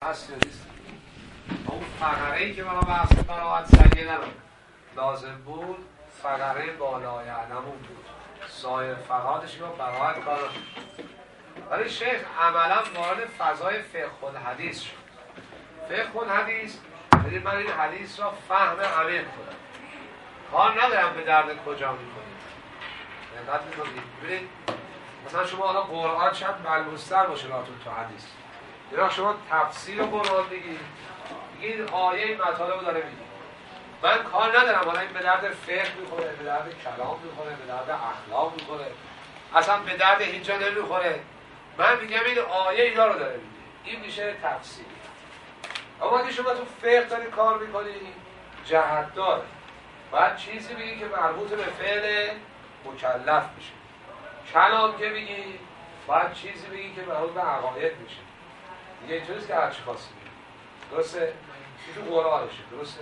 هست یا نیست؟ اون فقره‌ای که برای بحث قرائت سریع نبود لازم بود فقره بالای علمون بود، سایر فقراتش با قرائت کار نبود. ولی شیخ عملا وارد فضای فقه الحدیث شد. فقه الحدیث یعنی من این حدیث را فهم عمیق کنم، کار ندارم به درد کجا میکنید. دقت میکنید ببینید مثلا شما الان قرآن شاید ملموس‌تر باشه براتون تو حدیث، یا شما تفسیر قرآن بگید این آیه مطالب رو داره میگه، من کار ندارم حالا این به درد فقه میخوره، به درد کلام میخوره، به درد اخلاق میخوره، اصلا به درد هیچ جا نمیخوره، من میگم این آیه اینا رو داره میگه، این میشه تفسیر. اما که شما تو فقه داری کار میکنی جهت داره، باید چیزی بگی که مربوط به فعل مکلف میشه. کلام که بگی باید چیزی بگی که مربوط به عقاید میشه. دیگه اینجوریست که هر چی خواستی بگی. درسته؟ این تو قرآنشه. درسته؟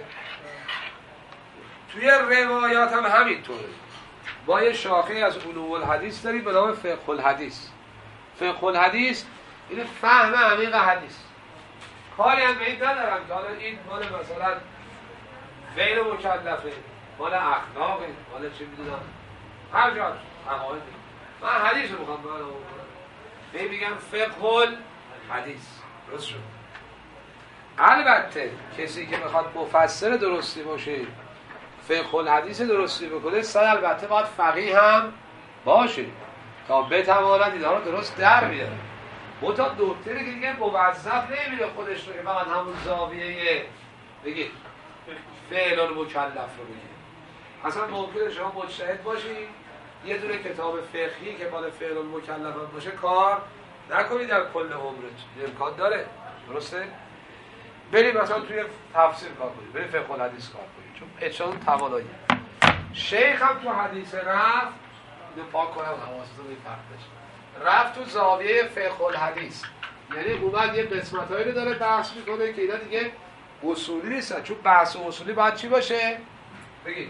توی روایات هم همینطوره. ما یه شاخه از علوم الحدیث داریم به نام فقه الحدیث. فقه الحدیث این فهم عمیق حدیث. کاری هم به این ندارم که حالا این مال مثلا غیر مکلفه، مال اخلاقه، مال چه میدونم هر جا عقاید. من حدیث رو میخوام معنا کنم، میگم فقه الحدیث. درست شد؟ البته کسی که میخواد مفسر درستی باشه، فقه الحدیث درستی بکنه، البته باید فقیه هم باشه تا بتواند اینا رو درست در بیاره. منتها دکتری که دیگه موظف نمیره خودش رو که فقط همون زاویه بگید فعل المکلف رو بگید. اصلا ممکنه شما مجتهد باشی یه دونه کتاب فقهی که مال فعل المکلف باشه کار نکنی در کل عمرت، امکان داره. درسته؟ بریم مثلا توی تفسیر کار کنید، بریم فقه الحدیث کار کنید، چون اچان توانایی. شیخ هم تو حدیث رفت اینو پاک کنم حواستون رو رفت تو زاویه فقه الحدیث، یعنی اومد یه قسمتایی رو داره بحث میکنه که اینا دیگه اصولی نیستن، چون بحث اصولی باید چی باشه؟ بگید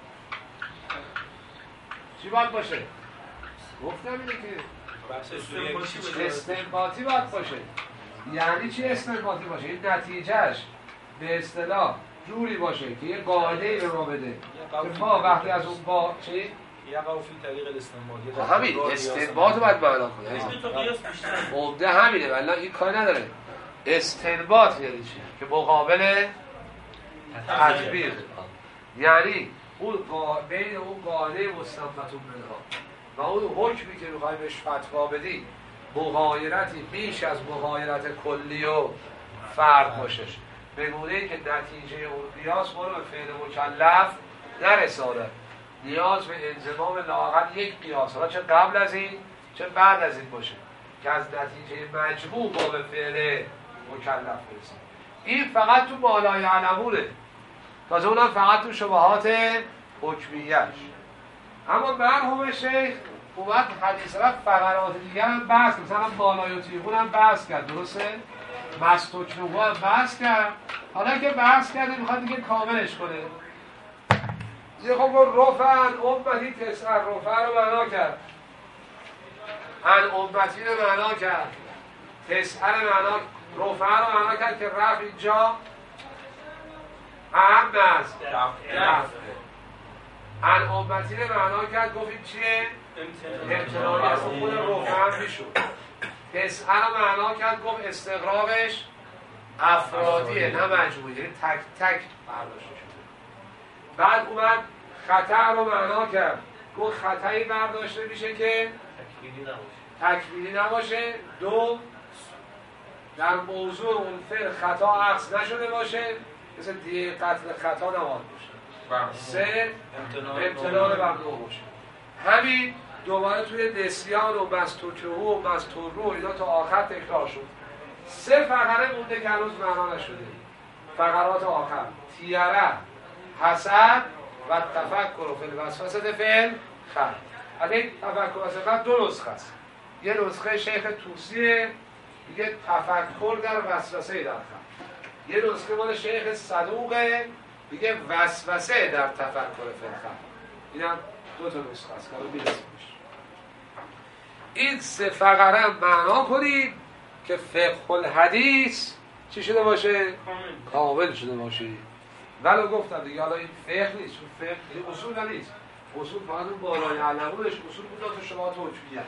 چی باید باشه؟ گفتم اینه که استنباطی باید باشه. یعنی چی استنباطی باشه؟ این نتیجهش به اصطلاح جوری باشه که یه قاعده‌ای به ما بده که ما وقتی از اون با چی؟ یقع فی طریق الاستنباط. همین استنباط رو باید معنا کنه. عمده همینه، ولی این کار نداره. استنباط یعنی چی؟ که مقابل تطبیق، یعنی اون بین اون قاعده مستنبط منها و اون حکمی که می‌خوای بهش فتوا بدی مغایرتی بیش از مغایرت کلی و فرد باشش، به گونه‌ای که نتیجه اون قیاس ما رو به فعل مکلف نرسانه، نیاز به انضمام لااقل یک قیاس، حالا چه قبل از این چه بعد از این باشه که از نتیجه مجموع ما به فعل مکلف برسیم. این فقط تو بالای علمونه، تازه اونم فقط تو شبهات حکمیه‌اش. اما مرحوم شیخ اومد حدیث رفت فقرات دیگر هم بحث، مثلا بالای و تیغون هم بحث کرد، درسته؟ مستوچنوها هم بحث کرد. حالا که بحث کرده میخواد دیگه کاملش کنه. دیگه خب رفعن امتی تسعر رفع رو معنا کرد، ان امتی رو معنا کرد، تسعر معنا رفع رو معنا کرد که رفع اینجا اهم از رفعه. ان امتی رو معنا کرد گفت این چیه؟ امتنانی از خود رفع هم میشود. تسعر رو معنا کرد گفت استقراقش افرادیه نه مجموعی، یعنی تک تک برداشته شده. بعد اومد خطا رو معنا کرد گفت خطایی برداشته میشه که تکمیلی نباشه. دو، در موضوع اون فعل خطا عکس نشده باشه، مثل دیه قتل خطا نباید باشه. سه، امتنان بر دو باشه. همین دوباره توی نسیان و مستوچهو و مستورو اینا تا آخر تکرار شد. سه فقره مونده که هنوز معنا نشده، فقرات آخر: تیره، حسد و تفکر فی الوسوسه فعل خلق. البته تفکر وسوسه دو نسخه است، یه نسخه شیخ طوسیه میگه تفکر در وسوسه در خلق، یه نسخه مال شیخ صدوقه میگه وسوسه در تفکر فی الخلق. اینم دو تا نسخه است که میرسیمش. این سه فقره معنا کنید که فقه الحدیث چی شده باشه؟ کامل شده باشه. ولو گفتم دیگه حالا این فقه نیست، اون فقه این اصول نیست. اصول فقط اون بالای علمونش اصول بود تا شما توجیهش.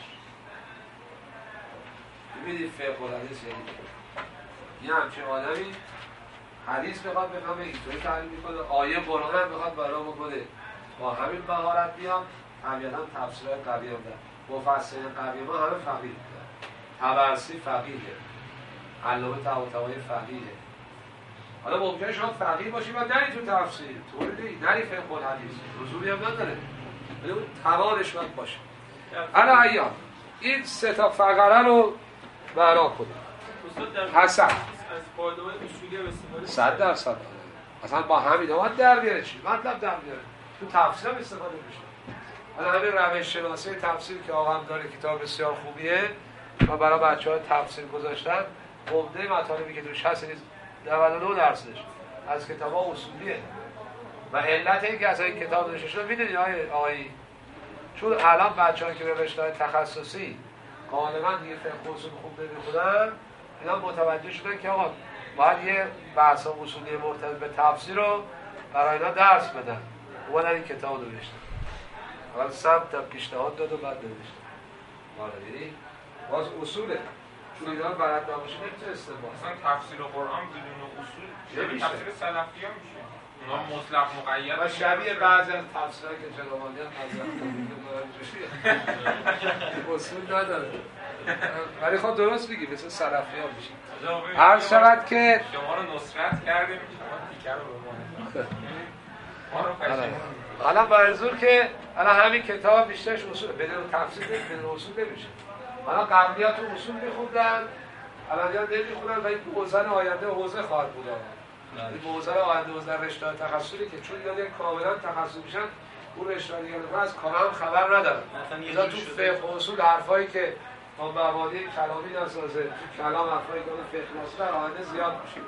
ببینید فقه و حدیث یعنی یه همچین آدمی حدیث بخواد بفهمه اینطوری تعلیم میکنه، آیه قرآن هم بخواد برای بکنه با همین مهارت بیام، طبیعتا تفسیرهای قوی هم دارن، مفسرین قوی ما همه فقیه دارن، طبرسی فقیه، علامه طباطبایی فقیه. حالا ممکنه شما فقیه باشی و نری تو تفسیر، طوری نری فقه الحدیث، لزومی هم نداره، ولی اون توانش باید باشه. انا ایام این سه تا فقره رو معنا کنید. حسن از قاعده‌های اصولی استفاده 100% اصلا با همین اومد در بیاره چی؟ مطلب در بیاره تو تفسیر هم استفاده میشه. حالا همین روش شناسی تفسیر که آقا هم داره کتاب بسیار خوبیه و برای بچه‌ها تفسیر گذاشتن، عمده مطالبی که توش هست 99% از کتاب‌ها اصولیه و علت این که اصلا این کتاب نوشته شده میدونید آقایی چون الان بچه‌ها که به رشته‌های تخصصی غالبا دیگه فقه اصول خوب نمی‌خونن، اینا متوجه شدن که آقا باید یه بحث اصولی مرتبط به تفسیر رو برای اینا درس بدن. اومدن این کتاب رو نوشتن. اول سمت تا پیشنهاد داد و بعد نوشتن. حالا دیدی؟ باز اصوله. چون اینا بلد نباشه نمی‌تونه استفاده. مثلا تفسیر قرآن بدون اصول نمیشه. تفسیر سلفی‌ها میشه. اونا مطلق مقید و شبیه بعضی از تفسیرهایی که جنابالی هم اصول نداره. ولی خب درست بگی مثل سلفی ها میشه. عرض شود که شما رو نصرت کردیم شما دیگر رو به ما رو پشیمون. حالا منظور که الان همین کتاب بیشترش اصول بدون تفسیر بدون اصول نمیشه. حالا قبلی‌ها تو اصول می‌خوندن، الان یا نمی‌خونن و این موزن آینده حوزه خواهد بود. این موزن آینده حوزه رشته تخصصی که چون اینا کاملا تخصصی میشن اون رشته دیگه از کاملا خبر ندارن. مثلا تو فقه و اصول حرفایی که با مبادی کلامی نسازه تو کلام حرفایی که فقه نسازه در آینده زیاد میشه.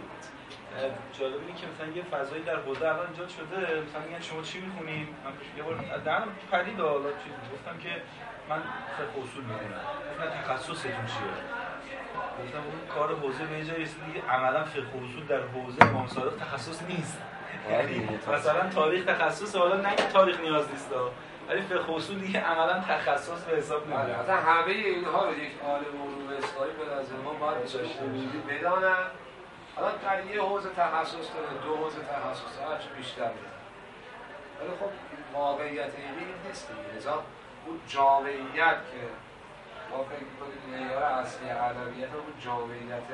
جالب اینه که مثلا یه فضایی در حوزه الان ایجاد شده، مثلا میگن شما چی می‌خونید؟ من یه بار درم پدید حالا چیز گفتم که من فقه اصول می‌خونم. گفتم تخصصتون چیه؟ گفتم اون کار حوزه به جای رسیدی عملاً فقه اصول در حوزه امام صادق تخصص نیست. مثلا تاریخ تخصص، حالا نه که تاریخ نیاز نیست ولی فقه اصول دیگه عملاً تخصص به حساب نمیاد. مثلا همه اینها رو یک عالم علوم اسلامی به نظر ما باید بدانن. حالا در یه حوزه تخصص داره، دو حوزه تخصص هر چه بیشتر بده. ولی خب واقعیت این نیست دیگه. لذا اون جامعیت که ما فکر می‌کنیم معیار اصلی علویت اون جامعیت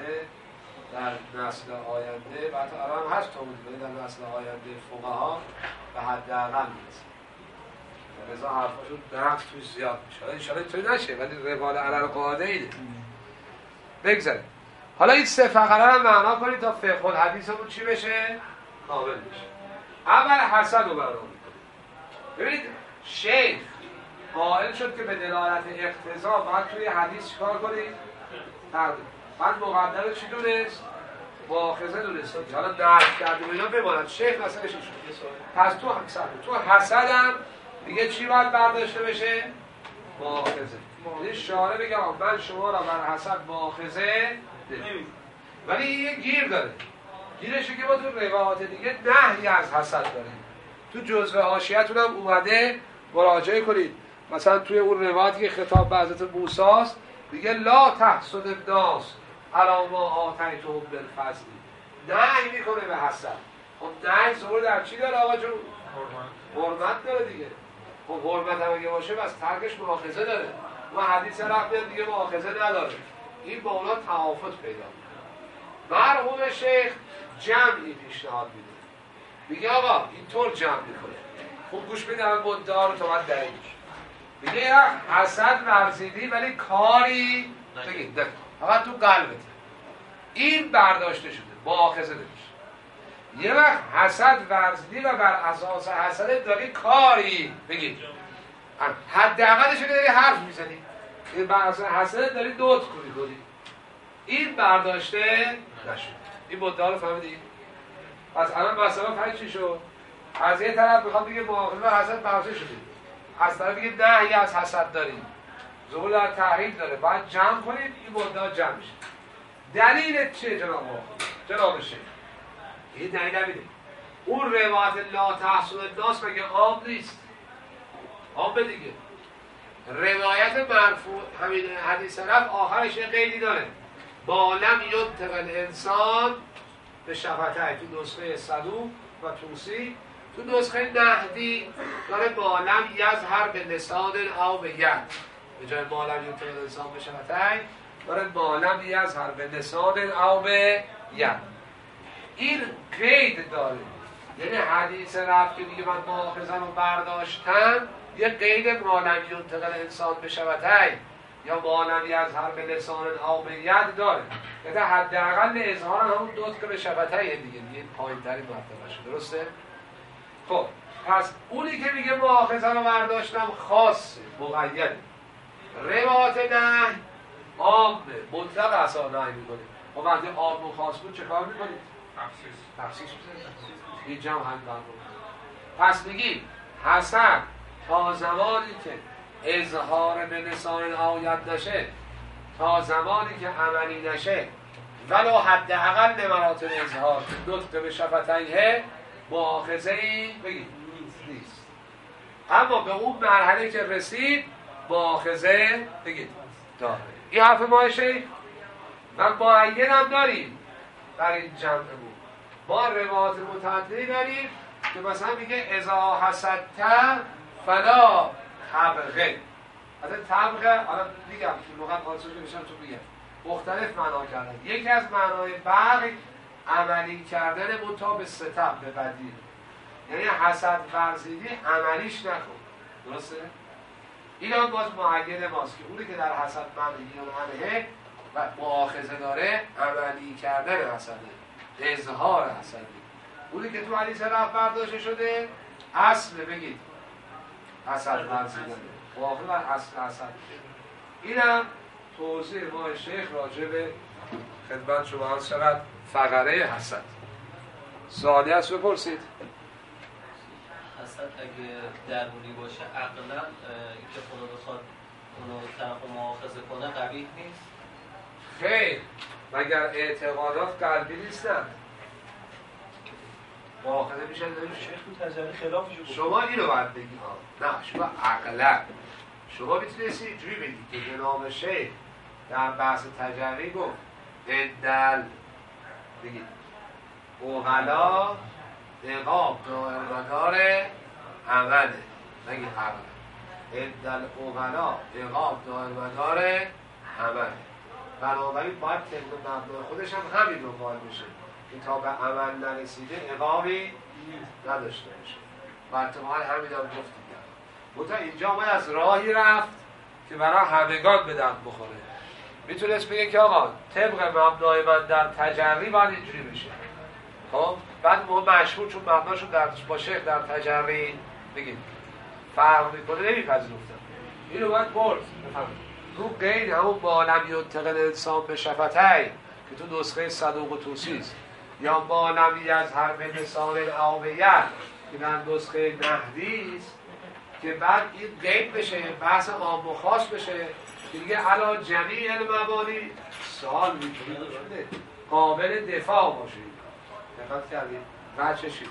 در نسل آینده و حتی الان هست توجیه در نسل آینده فقها به حداقل میرسه. لذا حرفاشون نقص توش زیاد میشه. ان شاءالله اینطوری نشه ولی روال علل قاعده اینه. بگذاریم. حالا این سه فقره رو معنا کنید تا فقه الحدیثمون چی بشه؟ کامل بشه. اول حسن رو معنا می‌کنید. ببینید شیخ قائل شد که به دلالت اقتضا باید توی حدیث چیکار کنید؟ تقدیم. بعد مقدمه چی دونست؟ مؤاخذه دونست. حالا نقد کردیم اینا بماند. شیخ مثلا چی شد؟ پس تو حسن هم دیگه چی باید برداشته بشه؟ مؤاخذه. یعنی شارع بگه من شما را بر حسن مؤاخذه ولی یه گیر داره. گیرشه که ما تو روایات دیگه نهی از حسد داریم. تو جزء حاشیه‌تون هم اومده مراجعه کنید. مثلا توی اون روایتی که خطاب به حضرت موسی است میگه لا تحسد الناس علی ما آتیتهم بالفضل. نهی میکنه به حسد. خب نهی ظهور در چی داره آقا جون؟ حرمت داره دیگه. خب حرمت هم اگه باشه بس ترکش مؤاخذه داره. ما حدیث رفت دیگه مؤاخذه نداره. این با اونا توافت پیدا میکنه. مرحوم شیخ جمعی پیشنهاد میده. میگه آقا اینطور جمع میکنه. خوب گوش بده من مدعا رو تا من دلیل میگه یه وقت حسد ورزیدی ولی کاری بگید فقط تو قلبت این برداشته شده مؤاخذه نمیشه. یه وقت حسد ورزیدی و بر اساس حسد داری کاری بگید حداقلش که داری حرف میزنی بر اساس حسد داری دوت کنی این برداشته نشد. این مدعا رو فهمیدی؟ پس الان مثلا فرق چی شد؟ از یه طرف میخوام بگه مؤاخذه و حسد برداشته شده، از طرف بگه نهی از حسد داریم، ظهور در تحریم داره، باید جمع کنید این مدعا جمع میشه. دلیل چه جناب شیخ؟ این دلیل نمیده. اون روایت لا تحسن الناس مگه عام نیست؟ عام دیگه. روایت مرفوع همین حدیث رفت آخرش یه قیدی داره، با لم ینطق الانسان به شفتیه. تو نسخه صدوق و توسی، تو نسخه نهدی داره با لم یظهر به لسان او به ید، به جای با لم ینطق الانسان به شفتیه داره با لم یظهر به لسان او به ید. این قید داره، یعنی حدیث رفت که میگه من مؤاخذه رو برداشتم یه قید ما لم ینطق الانسان به شفتیه یا ما لم یظهر به لسان او به ید داره، یعنی حداقل اظهار همون دوت که به شفتیه دیگه پایین‌ترین مرتبه شده. درسته؟ خب پس اونی که میگه مؤاخذه رو برداشتم خاصه، مقیده. روایت نه عامه، مطلق اصلا نهی میکنه. خب وقتی عام و خاص بود چه کار میکنید؟ تخصیص میزنید. این جمع هم پس میگیم حسن تا زمانی که اظهار به لسان آیت نشه، تا زمانی که عملی نشه، ولو حداقل مراتب اظهار نطق به شفتیه، مؤاخذه‌ای بگید نیست. اما به اون مرحله که رسید مؤاخذه بگید داره. این حرف ما شیخ من معینم داریم در این جمع بود. ما روایات متعددی داریم که مثلا میگه اذا حسدت فلا تبغ. مثلا تبغ حالا میگم تو لغت آسوده میشم تو میگم مختلف معنا کردن. یکی از معنای بغ عملی کردن متا به ستم به بدی، یعنی حسد ورزیدی عملیش نکن. درسته؟ این هم باز معین ماست که اونی که در حسد منهی عنه و مؤاخذه داره عملی کردن حسده، اظهار حسده. اونی که تو حدیث رفت برداشته شده اصل بگید حسد ورزیدن، واقع بر اصل حسد. اینم توضیح ما شیخ راجع به خدمت شما شود فقره حسد. سوالی هست بپرسید. حسد اگه درونی باشه عقلا که خدا بخواد اونو طرف مؤاخذه کنه قبیح نیست؟ خیر، مگر اعتقادات قلبی نیستن مؤاخذه میشه داریم. شیخ تو تجربه خلافشو گفت. شما اینو باید بگید نه شما عقلا شما میتونستی اینجوری بگید که جناب شیخ در بحث تجربه گفت اندل بگید اوغلا اقاب دائرمدار عمله، نگید عقلا اندل اوغلا اقاب دائرمدار عمله. بنابراین باید طبق مبنای خودش هم همین دنبال بشه که تا به عمل نرسیده عقابی نداشته باشه. و اتفاقا همین هم گفت دیگر منتها اینجا آمد از راهی رفت که برای همگان به درد بخوره. میتونست بگه که آقا طبق مبنای من در تجری باید اینجوری بشه. خب بعد مشهور چون مبناشون در با شیخ در تجری بگید فرق میکنه نمیپذیرفتم. اینو باید برد بفهمید رو قید همون با لم ینطق الانسان به شفتیه که تو نسخه صدوق و توسیست، یا با لم یظهر به لسان او به ید که در نسخه نهدیست، که بعد این قید بشه بحث عام و خاص بشه که دیگه علا جمیع المبانی سوال میتونه شده قابل دفاع باشه. دقت کردید؟ وجهشید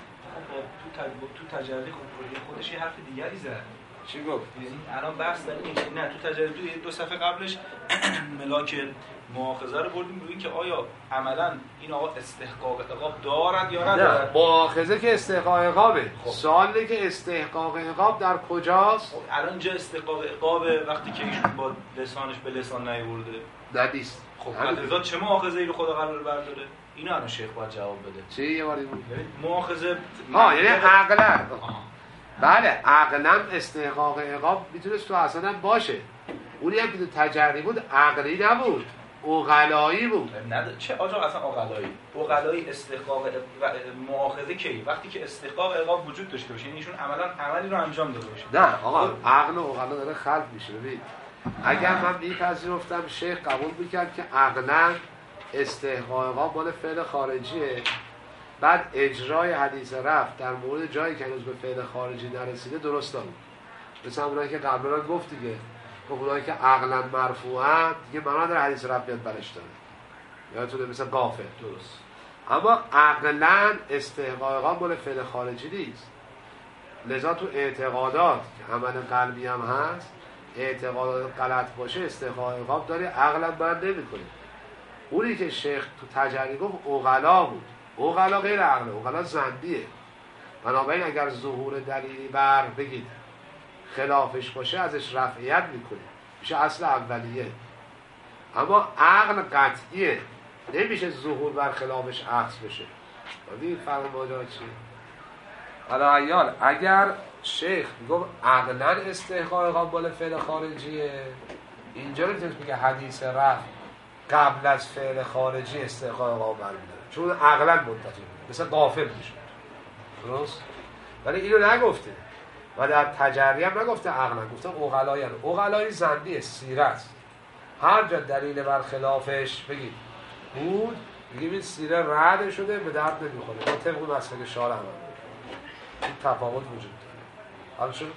تو تجربه کنترلی خودش یه حرف دیگری زد. چی گفت؟ الان بحث در اینه که نه تو تجربه دو صفحه قبلش ملاک مؤاخذه رو بردیم روی که آیا عملا این آقا استحقاق عقاب دارد یا ندارد. نه مؤاخذه که استحقاق عقابه. سوالی که استحقاق عقاب در کجاست؟ الان اینجا استحقاق عقابه وقتی که ایشون با لسانش به لسان نیورده. ندیست. خب حضرت چه مؤاخذه ای رو خدا قرار برداره؟ اینو الان شیخ باید جواب بده. چی یه باری بود؟ مؤاخذه یعنی عقلا. بله عقلا استحقاق عقاب میتونست تو اصلا باشه. اونی هم که تو تجری بود عقلی نبود، عقلایی بود. چه آجا اصلا عقلایی استحقاق مؤاخذه کی؟ وقتی که استحقاق عقاب وجود داشته باشه، یعنی ایشون عملا عملی رو انجام داده باشه. نه آقا عقل و عقلا داره خلط میشه. ببین اگر من میپذیرفتم شیخ قبول میکرد که عقلا استحقاق عقاب مال فعل خارجیه، بعد اجرای حدیث رفت در مورد جایی که هنوز به فعل خارجی نرسیده درست بود. مثلا اونایی که قبلا گفت دیگه، اونایی که عقلا مرفوعن دیگه معنا در حدیث رفت بیاد برش داره. یادتونه مثل غافل. درست. اما عقلاً استحقاقا مال فعل خارجی نیست. لذا تو اعتقادات که عمل قلبی هم هست، اعتقادات غلط باشه استحقاق داره، عقلا بند نمی‌کنه. اونی که شیخ تو تجلی گفت عقلا بود. عقلا غیر عقل، عقلا ظنیه. بنابراین اگر ظهور دلیلی بر بگید خلافش باشه ازش رفعیت میکنه، میشه اصل اولیه. اما عقل قطعیه، نمیشه ظهور بر خلافش عکس بشه. ببین فرق ماجرا چیه؟ حالا عیال اگر شیخ میگم عقلا استحقاق قابل فعل خارجیه، اینجا رو میتونید بگه حدیث رفع قبل از فعل خارجی استحقاق قابل میداره، چون عقلا منتفی بوده، مثل غافل میشه. درست؟ ولی اینو نگفته و در تجری هم نگفته عقلا، گفته عقلایی. عقلایی ظنیه، سیره است. هر جا دلیل بر خلافش بگید بود، بگیم این سیره رد شده، به درد نمیخوره، با طبق مسئله شارع هم این تفاوت وجود داره. حالا شد؟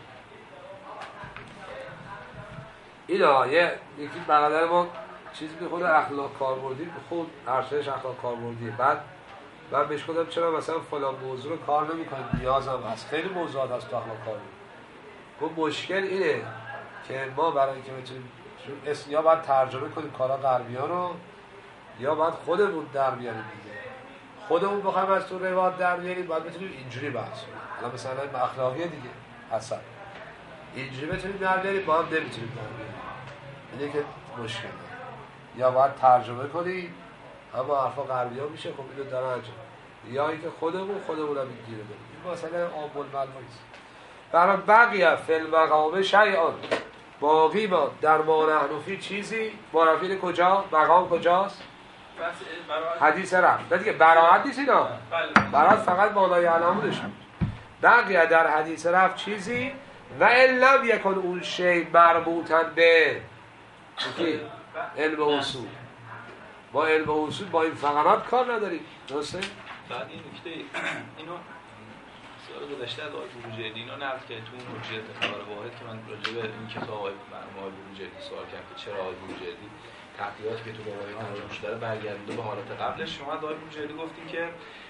اینا یکی بقدر ما چیزی که خود اخلاق کاربردی، خود ارشدش اخلاق کاربردیه. بعد من بهش گفتم چرا مثلا فلان موضوع رو کار نمی‌کنید، نیازم هست، خیلی موضوعات هست تو اخلاق کاربردی. گفت مشکل اینه که ما برای اینکه بتونیم یا باید ترجمه کنیم کارا غربی‌ها رو، یا باید خودمون در بیاریم دیگه. خودمون بخوایم از تو روایت در بیاریم، باید بتونیم اینجوری بحث کنیم. الان مثلا اخلاقیه دیگه اصلا اینجوری بتونیم در بیاریم، با هم نمیتونیم در بیاریم. اینه که مشکل داره. یا باید ترجمه کنیم اما حرفا غربی‌ها میشه، خب اینو دارن انجام، یا اینکه خودمون هم گیره بدیم. این مسئله عامل ملموس. برای بقیه فی المقام شیئان، باقی ما در ما نحنفی چیزی. معرفین کجا؟ مقام کجاست؟ حدیث رفت. نه دیگه براحت نیست اینا. براحت فقط بالای علامودش. بقیه در حدیث رفت چیزی و علم یکن اون شی مربوطن به علم اصول. با علم اصول با این فقرات کار نداریم. درسته؟ بعد این نکته اینو سال گذشته از آقای بروجردی اینا نقل که تو اون حجت خبر واحد که من راجع به این کتاب آقای بروجردی سوال کردم که چرا آقای بروجردی تحقیقاتی که تو روایت انجامش داره برگردونده به حالت قبلش. شما از آقای بروجردی گفتین که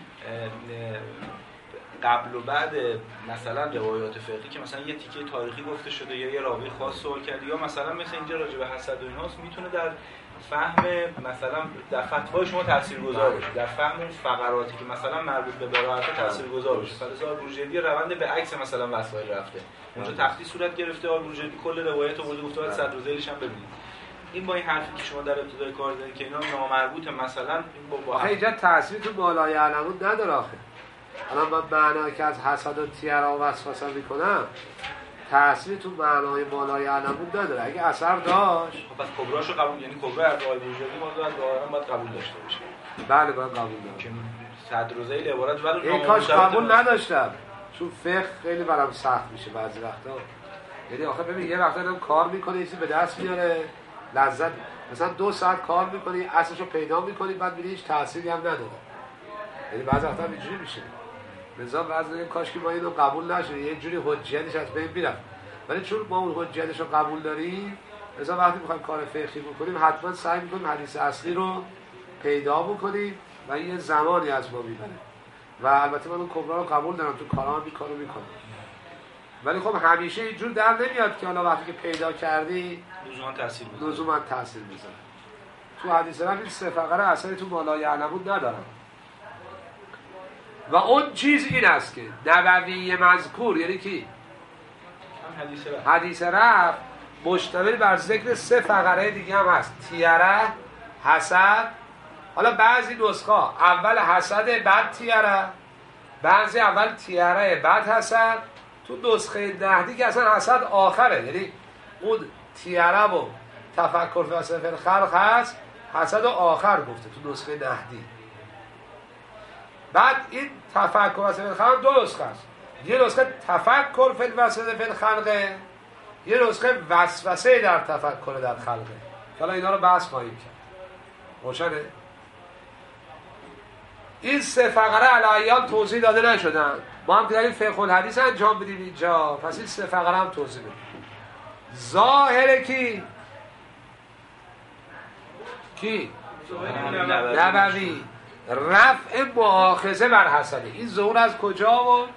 قبل و بعد مثلا روایات فقهی که مثلا یه تیکه تاریخی گفته شده یا یه راوی خاص سوال کرده، یا مثلا مثل اینجا راجع به حسد و ایناست، میتونه در فهم مثلا در فتوای شما تاثیرگذار باشه، در فهم فقراتی که مثلا مربوط به براءت تاثیرگذار باشه. مثلا بروجردی روند به عکس مثلا وسایل رفته، اونجا تختی صورت گرفته، بروجردی کل روایت رو گفته بعد صدر ذیلش هم ببینید. این با این حرفی که شما در ابتدای کار دارید که اینا نامربوطه، مثلا این با اینجا تاثیر تو بالای علمون نداره آخه. الان من معنی که از حسد و تیرا وسوسه میکنم، تأثیر تو معنای بالای علمون نداره. اگه اثر داشت خب پس کبراشو قبول، یعنی کبرا از آقای بروجردی ما باید قبول داشته باشه. بله من قبول دارم که صدر ذیل عبارت ولی این کاش قبول نداشتم، چون فقه خیلی برام سخت میشه بعضی وقتا. یعنی آخه ببین یه وقتا هم کار میکنه چیزی به دست میاره لذت، مثلا 2 ساعت کار میکنی اصلشو پیدا میکنی بعد میبینی هیچ تأثیری هم نداره. یعنی بعضی وقتا اینجوری میشه. مثلا بعضی کاش که ما اینو قبول نشه، یه جوری حجیتش از بین میره. ولی چون ما اون حجیتش رو قبول داریم، مثلا وقتی میخوایم کار فقهی بکنیم حتما سعی میکنیم حدیث اصلی رو پیدا بکنیم و این یه زمانی از ما میبره. و البته من اون کبرا رو قبول دارم، تو کارام این کارو میکنم. ولی خب همیشه اینجور در نمیاد که حالا وقتی که پیدا کردی لزوما تاثیر میذاره. تو حدیث رفت این 3 فقره اثری تو بالای علمون ندارن. و اون چیز این است که نبوی مذکور، یعنی کی؟ حدیث رفت مشتمل بر ذکر 3 فقره دیگه هم هست، تیره، حسد. حالا بعضی نسخه اول حسد بعد تیره، بعضی اول تیره بعد حسد. تو نسخه نهدی که اصلا حسد آخره، یعنی اون تیره و تفکر فی وصف الخلق هست، حسد آخر گفته تو نسخه نهدی. بعد این تفکر فی وصف الخلق 2 نسخه است، یه نسخه تفکر فی وصف الخلق، یه نسخه وسوسه در تفکر در خلقه. حالا اینا رو بحث خواهیم کرد. روشنه؟ این 3 فقره علایال توضیح داده نشدن، ما هم که داریم فقه الحدیث انجام بدیم اینجا، پس این 3 فقره هم توضیح بدیم. ظاهره کی؟ نبوی رفع مؤاخذه بر حسنه. این ظهور از کجا بود؟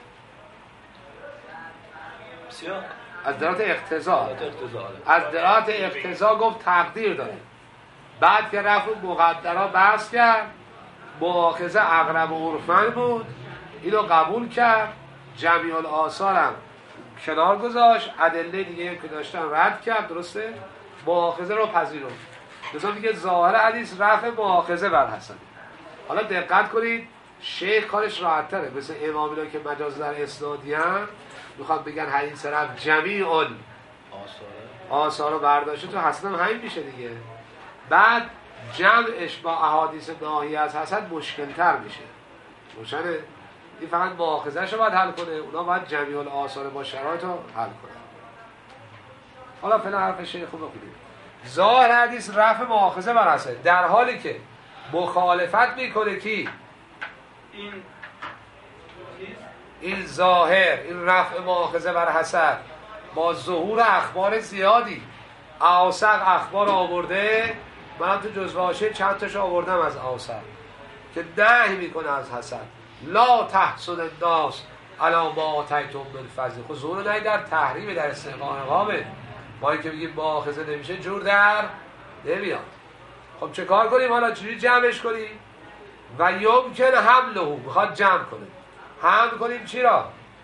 بسیار از درات اقتضا. از از درات اقتضا گفت تقدیر داره. بعد که رفع مقدرها بحث کرد، مؤاخذه اقرب و عرفن بود، اینو قبول کرد، جمیع الآثار هم کنار گذاشت، ادله دیگه که داشتن رد کرد، درسته؟ مؤاخذه رو پذیرفت. مثلا دیگه ظاهر حدیث رفع مؤاخذه بر حسنه. حالا دقت کنید، شیخ کارش راحت تره. مثل امامینا که مجاز در اسنادی هم میخواد بگن حدیث رفع جمیع آثار رو برداشته، تو حسن هم همین میشه دیگه. بعد جمعش با احادیث ناهی از حسن مشکل تر میشه. روشنه؟ این فقط مؤاخذه‌اش رو باید حل کنه، اونا باید جمیع الآثار با شرایط رو حل کنه. حالا فعلا حرف شیخ رو بخونید. ظاهر حدیث رفع مؤاخذه بر حسن، در حالی که مخالفت میکنه کی؟ این ظاهر، این رفع مؤاخذه بر حسن با ظهور اخبار زیادی. اوثق اخبار آورده، من تو جزوه حاشیه چند تاشو آوردم از اوثق که نهی میکنه از حسن. لا تحسد الناس علی ما آتیتم من فضل. خب ظهور نهی در تحریم، در استحقاق عقابه. ما این که بگیم مؤاخذه نمیشه جور در نمیاد. خب چه کار کنیم حالا؟ چجوری جمعش کنیم؟ و یمکن حمله، میخواد جمع کنه. حمل کنیم چی را؟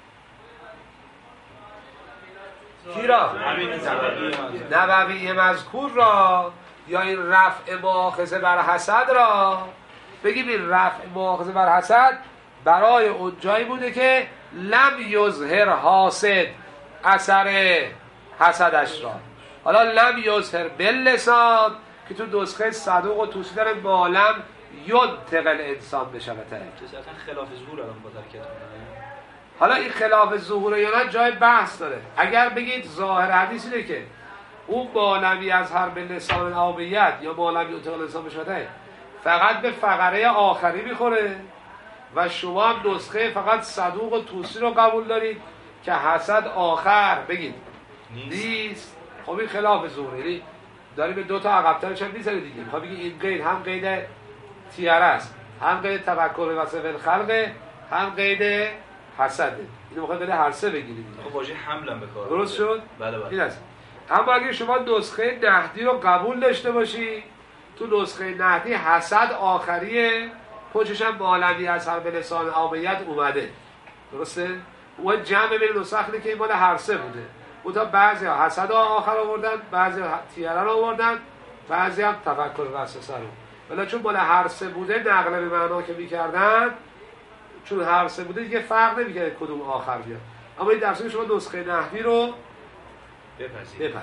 کی را؟ نبوی مذکور را، یا این رفع مؤاخذه بر حسد را. بگیم این رفع مؤاخذه بر حسد برای اون جایی بوده که لم یظهر حاسد اثر حسدش را. حالا لم یظهر باللسان که تو نسخه صدوق و توسی داره بالم ینطق الانسان بشوته. اصلا خلاف ظهور الان با ترکت کنه. حالا این خلاف ظهور یا نه جای بحث داره. اگر بگید ظاهر حدیث اینه که اون بالمی از هر به لسان آبیت یا بالمی ینطق الانسان بشوته فقط به فقره آخری میخوره و شما هم نسخه فقط صدوق و توسی رو قبول دارید که حسد آخر بگید نیست. خب این خلاف ظهور، یعنی داری به دو تا عقب‌ترش هم می‌ذاری دیگه. می‌خوای بگی این قید هم قید تیاره است، هم قید تفکر واسه الخلق، هم قید حسده. اینو می‌خوای قید هر سه بگیرید. خب واژه حمل هم به کار درست شد؟ بله بله. این است. اما اگه شما نسخه نهدی رو قبول داشته باشی، تو نسخه نهدی حسد آخریه، پشتش هم بالمی از هر به لسان آبیت اومده. درسته؟ اون جمع بین نسخه که این مال هر سه بوده. اون تا بعضی ها حسد آخر آوردن، بعضی ها تیاره رو آوردن، بعضی هم تفکر وسوسه رو. ولی چون مال هر سه بوده نقل به معنا که می‌کردن، چون هر سه بوده دیگه فرق نمی‌کنه کدوم آخر بیاد. اما این درس شما نسخه نحوی رو بپذیرید.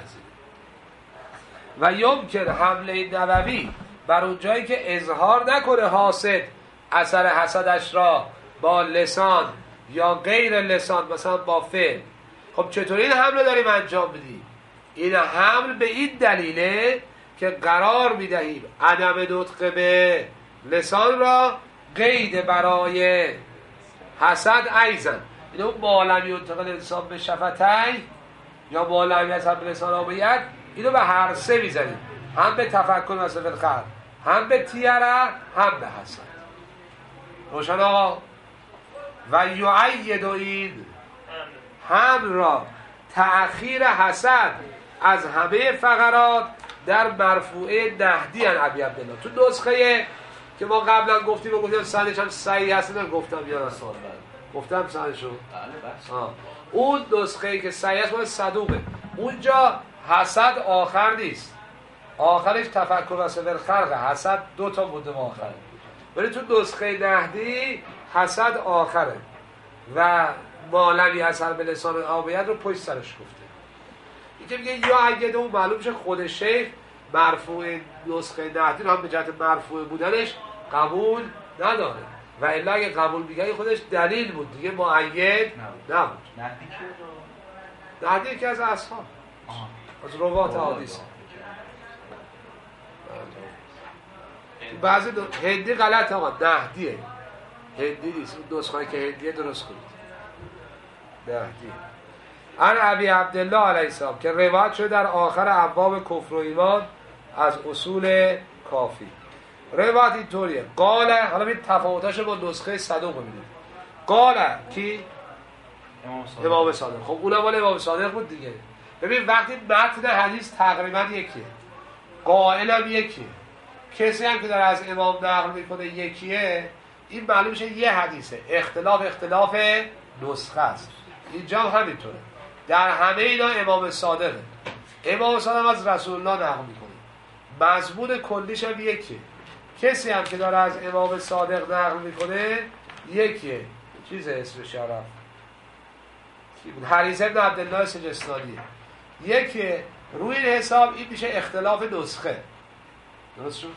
و یمکن حمله نبوی بر اون جایی که اظهار نکنه حاسد اثر حسدش را با لسان یا غیر لسان، مثلا با فعل. خب چطوری این حمله داریم انجام بدیم؟ این حمل به این دلیله که قرار میدهیم عدم نطق به لسان را قید برای حسد ایضا. این اون بالمی ینطق الانسان به شفتین یا بالمی از به لسان آبیت، اینو به هر سه میزنیم، هم به تفکر مثل الخلق، هم به تیاره، هم به حسد. روشن آقا؟ و یعید این هم را تأخیر حسد از همه فقرات در مرفوعه نهدی عن ابی عبدالله. تو نسخه که ما قبلا گفتیم و گفتیم سندش هم صحیح هست، گفتم یا نه؟ گفتم سندشو. اون نسخه که صحیح هست مال صدوقه، اونجا حسد آخر نیست، آخرش تفکر و سبر خلقه. حسد دو تا بوده آخره، ولی تو نسخه نهدی حسد آخره و مالمی اثر به لسان آبیت رو پشت سرش گفته. این که میگه یا اگه اون معلوم شه خود شیخ مرفوع نسخه نهدی رو هم به جهت مرفوع بودنش قبول نداره، و الا اگه قبول میگه خودش دلیل بود دیگه، مؤید نبود. نهدی که از اصحاب از روات حدیث. بعضی هندی غلط آقا، نهدیه، هندی نیست. نسخه که هندیه درست کنید، نهدیه. عن ابی عبدالله علیه السلام که روایت شده در آخر ابواب کفر و ایمان از اصول کافی. روایت اینطوریه قال، حالا ببین تفاوتاشو با نسخه صدوق ببینید. قال کی؟ امام صادق. خب اونم مال امام صادق بود دیگه. ببین وقتی متن حدیث تقریبا یکیه، قائلم یکیه، کسی هم که داره از امام نقل میکنه یکیه، این معلوم میشه یه حدیثه. اختلاف نسخه است. اینجا هم همینطوره. در همه اینا امام صادقه. امام صادق از رسول الله نقل میکنه، مضمون کلیش هم یکیه. کسی هم که داره از امام صادق نقل میکنه یکیه. چیزه اسمش یارم حریث ابن عبدالله سجستانیه. یکیه. روی این حساب این میشه اختلاف نسخه. درست شد؟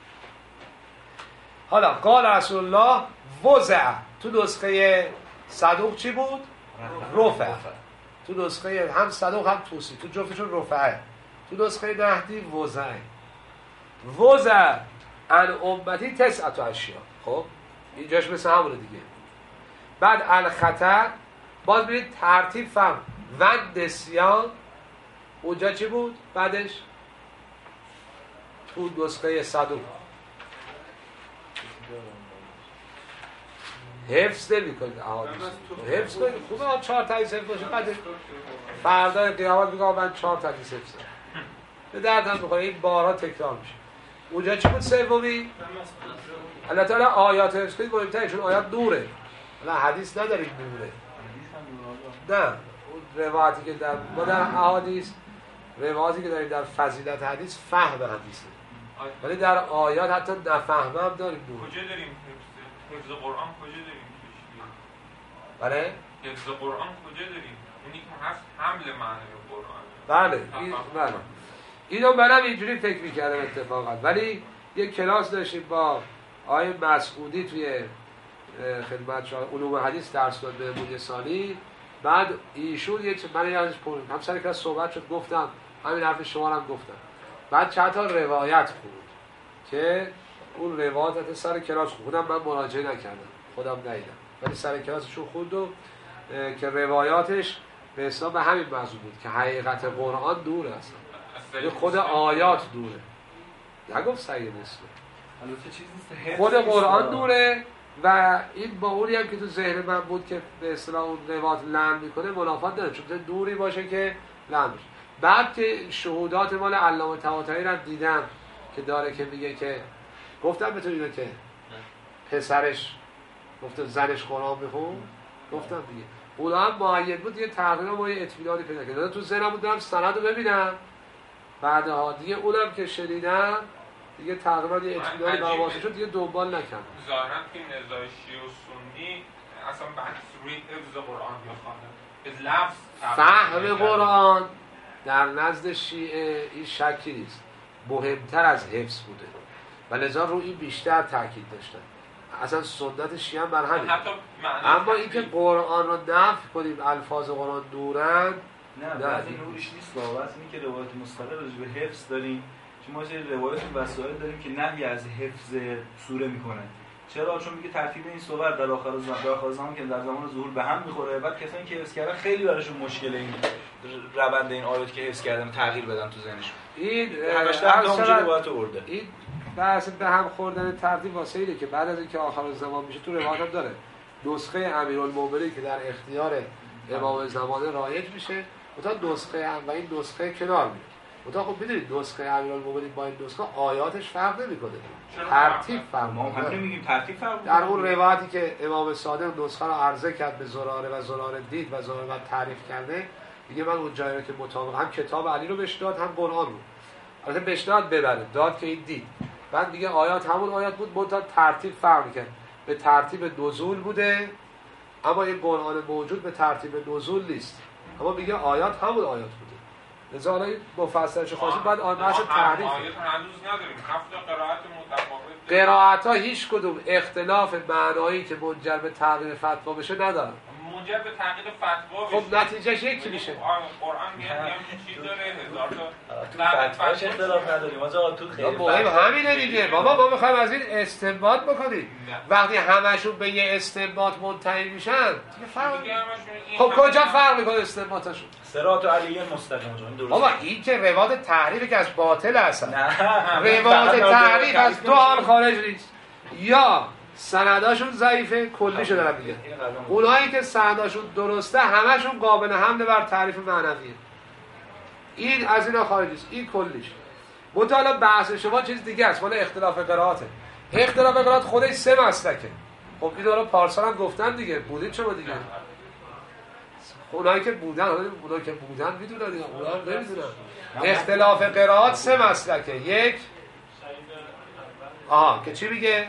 حالا قال رسول الله وضع، تو نسخه صدوق چی بود؟ رفع. تو نسخه هم صدوق هم توسی، تو جفتشون رفعه. تو نسخه نهدی وضع. وضع ان امتی تسعت اشیا. خب اینجاش مثل همونه دیگه. بعد الخطر باز برید ترتیب فهم و نسیان. اونجا چی بود؟ بعدش تو نسخه صدوق حفظ نمی کنید احادیث. حفظ کنید خوبه 4 تا حدیث حفظ باشه، بعدش فردا قیامت میگه من 4 تا حدیث حفظ دارم. به درد هم بخوره. این بارها تکرار میشه. اونجا چی بود سومی؟ الله تعالی آیات حفظ کنید مهمتره، چون آیات دوره. الان حدیث ندارید دوره. نه اون روایتی که در احادیث، روایتی که دارید در فضیلت حدیث فهم حدیثه، ولی در آیات حتی نفهم هم داریم. کجا داریم حفظ قرآن؟ کجا داریم؟ بله؟ حفظ قرآن کجا داریم؟ اونی که هست حمل معنی قرآن. بله. اینو منم اینجوری فکر می‌کردم اتفاقا، ولی یک کلاس داشتیم با آقای مسعودی توی خدمت شما علوم حدیث درس داد به بودی ثانی. بعد ایشون یه من یادش پرسید، هم سر کلاس صحبت شد، گفتم همین حرف شما رو هم گفتم. بعد چند تا روایت بود که اون روایت سر کلاس خوندم، من مراجعه نکردم، خودم ندیدم، ولی سر کلاسشون خوند و که روایاتش به حساب همین موضوع بود که حقیقت قرآن دوره اصلا، خود آیات دوره. نگفت صحیح مسلم، خود قرآن دوره. و این با اونی هم که تو ذهن من بود که به اصطلاح اون روایت لعن میکنه منافات داره، چون دوری باشه که لعن بشه. بعد که شهودات مال علامه طباطبایی رو دیدم که داره که میگه که گفتم بهتون اینو که پسرش گفت زنش قرآن بخون، گفتم دیگه اونا هم معید بود دیگه، تقریبا ما یه اطمینانی پیدا کردم. تو ذهنم بود دارم سند رو ببینم، بعدها دیگه اونم که شنیدم دیگه تقریبا یه اطمینانی برام واسه شد، دیگه دنبال نکردم. ظاهرا که نزاع شیعه و سنی اصلا بحث روی حفظ قرآن میخوانه، به لفظ فهم قرآن در نزد شیعه این شکی نیست، مهمتر از حفظ بوده و لذا روی این بیشتر تاکید داشتن. اصلا سنت شیعه بر همین. اما اینکه قرآن رو نفی کنیم الفاظ قرآن دورن، نه این نوریش نیست. واقعا اینی که روایت مستقل راجع به حفظ داریم، چون ما یه روایت وسائل داریم که نهی از حفظ سوره میکنه. چرا؟ چون میگه ترتیب این سور در آخر زمان که در زمان ظهور به هم میخوره. بعد کسانی که حفظ کردن خیلی براشون مشکل این روند این آیات که حفظ کردن تغییر بدن تو ذهنشون. این روایت ورده. این بحث به هم خوردن ترتیب واسه اینه که بعد از اینکه آخر زمان میشه تو روایت هم داره نسخه امیرالمومنین که در اختیار امام زمانه رایج میشه، تا نسخه هم و این نسخه کنار میره. منتها خب بدونید نسخه امیرالمومنین با این نسخه آیاتش فرق نمیکنه، ترتیب فرق میکنه. ما میگیم ترتیب فرق. در اون روایتی که امام صادق نسخه رو عرضه کرد به زراره و زراره دید و زراره تعریف کرده، میگه من اون جایی که مطابق هم کتاب علی رو بهش داد هم قرآن رو، البته بهش داد ببره، داد که این دید. بعد میگه آیات همون آیات بود، منتها ترتیب فرق میکنه، به ترتیب نزول بوده، اما این قرآن موجود به ترتیب نزول نیست، اما میگه آیات همون آیات بوده. لذا حالا مفصلش خواستید بعد بحث تحریف. آیات هنوز نداریم، 7 قرائت متفاوت. قرائت‌ها هیچ کدوم اختلاف معنایی که منجر به تغییر فتوا بشه ندارن. منجر به تغییر فتوا بشه. خب نتیجهش یکی میشه. قرآن میگه چی داره، هزار تا فتواش اختلاف نداریم آقا، تو خیلی مهم همینه دیگه بابا. ما میخوایم از این استنباط بکنیم. وقتی همشون به یه استنباط منتهی میشن دیگه فرق. خب کجا فرق میکنه استنباطشون؟ صراط علیه مستقیم درست. بابا این که رواد تحریف که از باطل هستن. نه رواد تحریف از دو حال خارج نیست. یا سنداشون ضعیفه کلیشو دارم میگه. اونایی که سنداشون درسته همشون قابل حمل بر تعریف معنویه. این از اینا خارج نیست، این کلیش. مطالعه بحث شما چیز دیگه است، مال اختلاف قرائاته. اختلاف قرائات خودش 3 مسلکه. خب این رو پارسال هم گفتن دیگه، بودید شما دیگه. اونایی که بودن میدونن دیگه، اونا نمیدونن. اختلاف قرائات 3 مسلکه. یک که چی میگه؟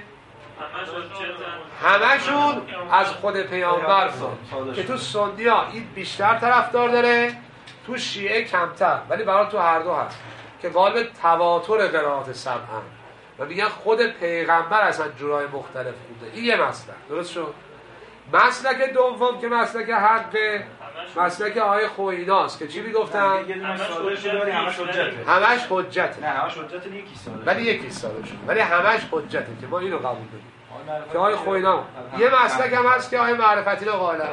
همشون از خود پیامبر بود که تو سنی ها این بیشتر طرفدار داره، تو شیعه کمتر، ولی برای تو هر دو هست که غالب تواتر قرائات سبعن و میگن خود پیغمبر اصلا جورای مختلف بوده. این یه مسلک درست شد. مسلک دوم که مسلک حقه، مسلک آقای خویناست که چی میگفتن؟ همش حجته. نه همش حجته یکی ساده، ولی یکی ساده شد، ولی همش حجته که ما اینو قبول داریم که آقای خوینا. یه مسلک هم هست که آقای معرفتی رو قائلن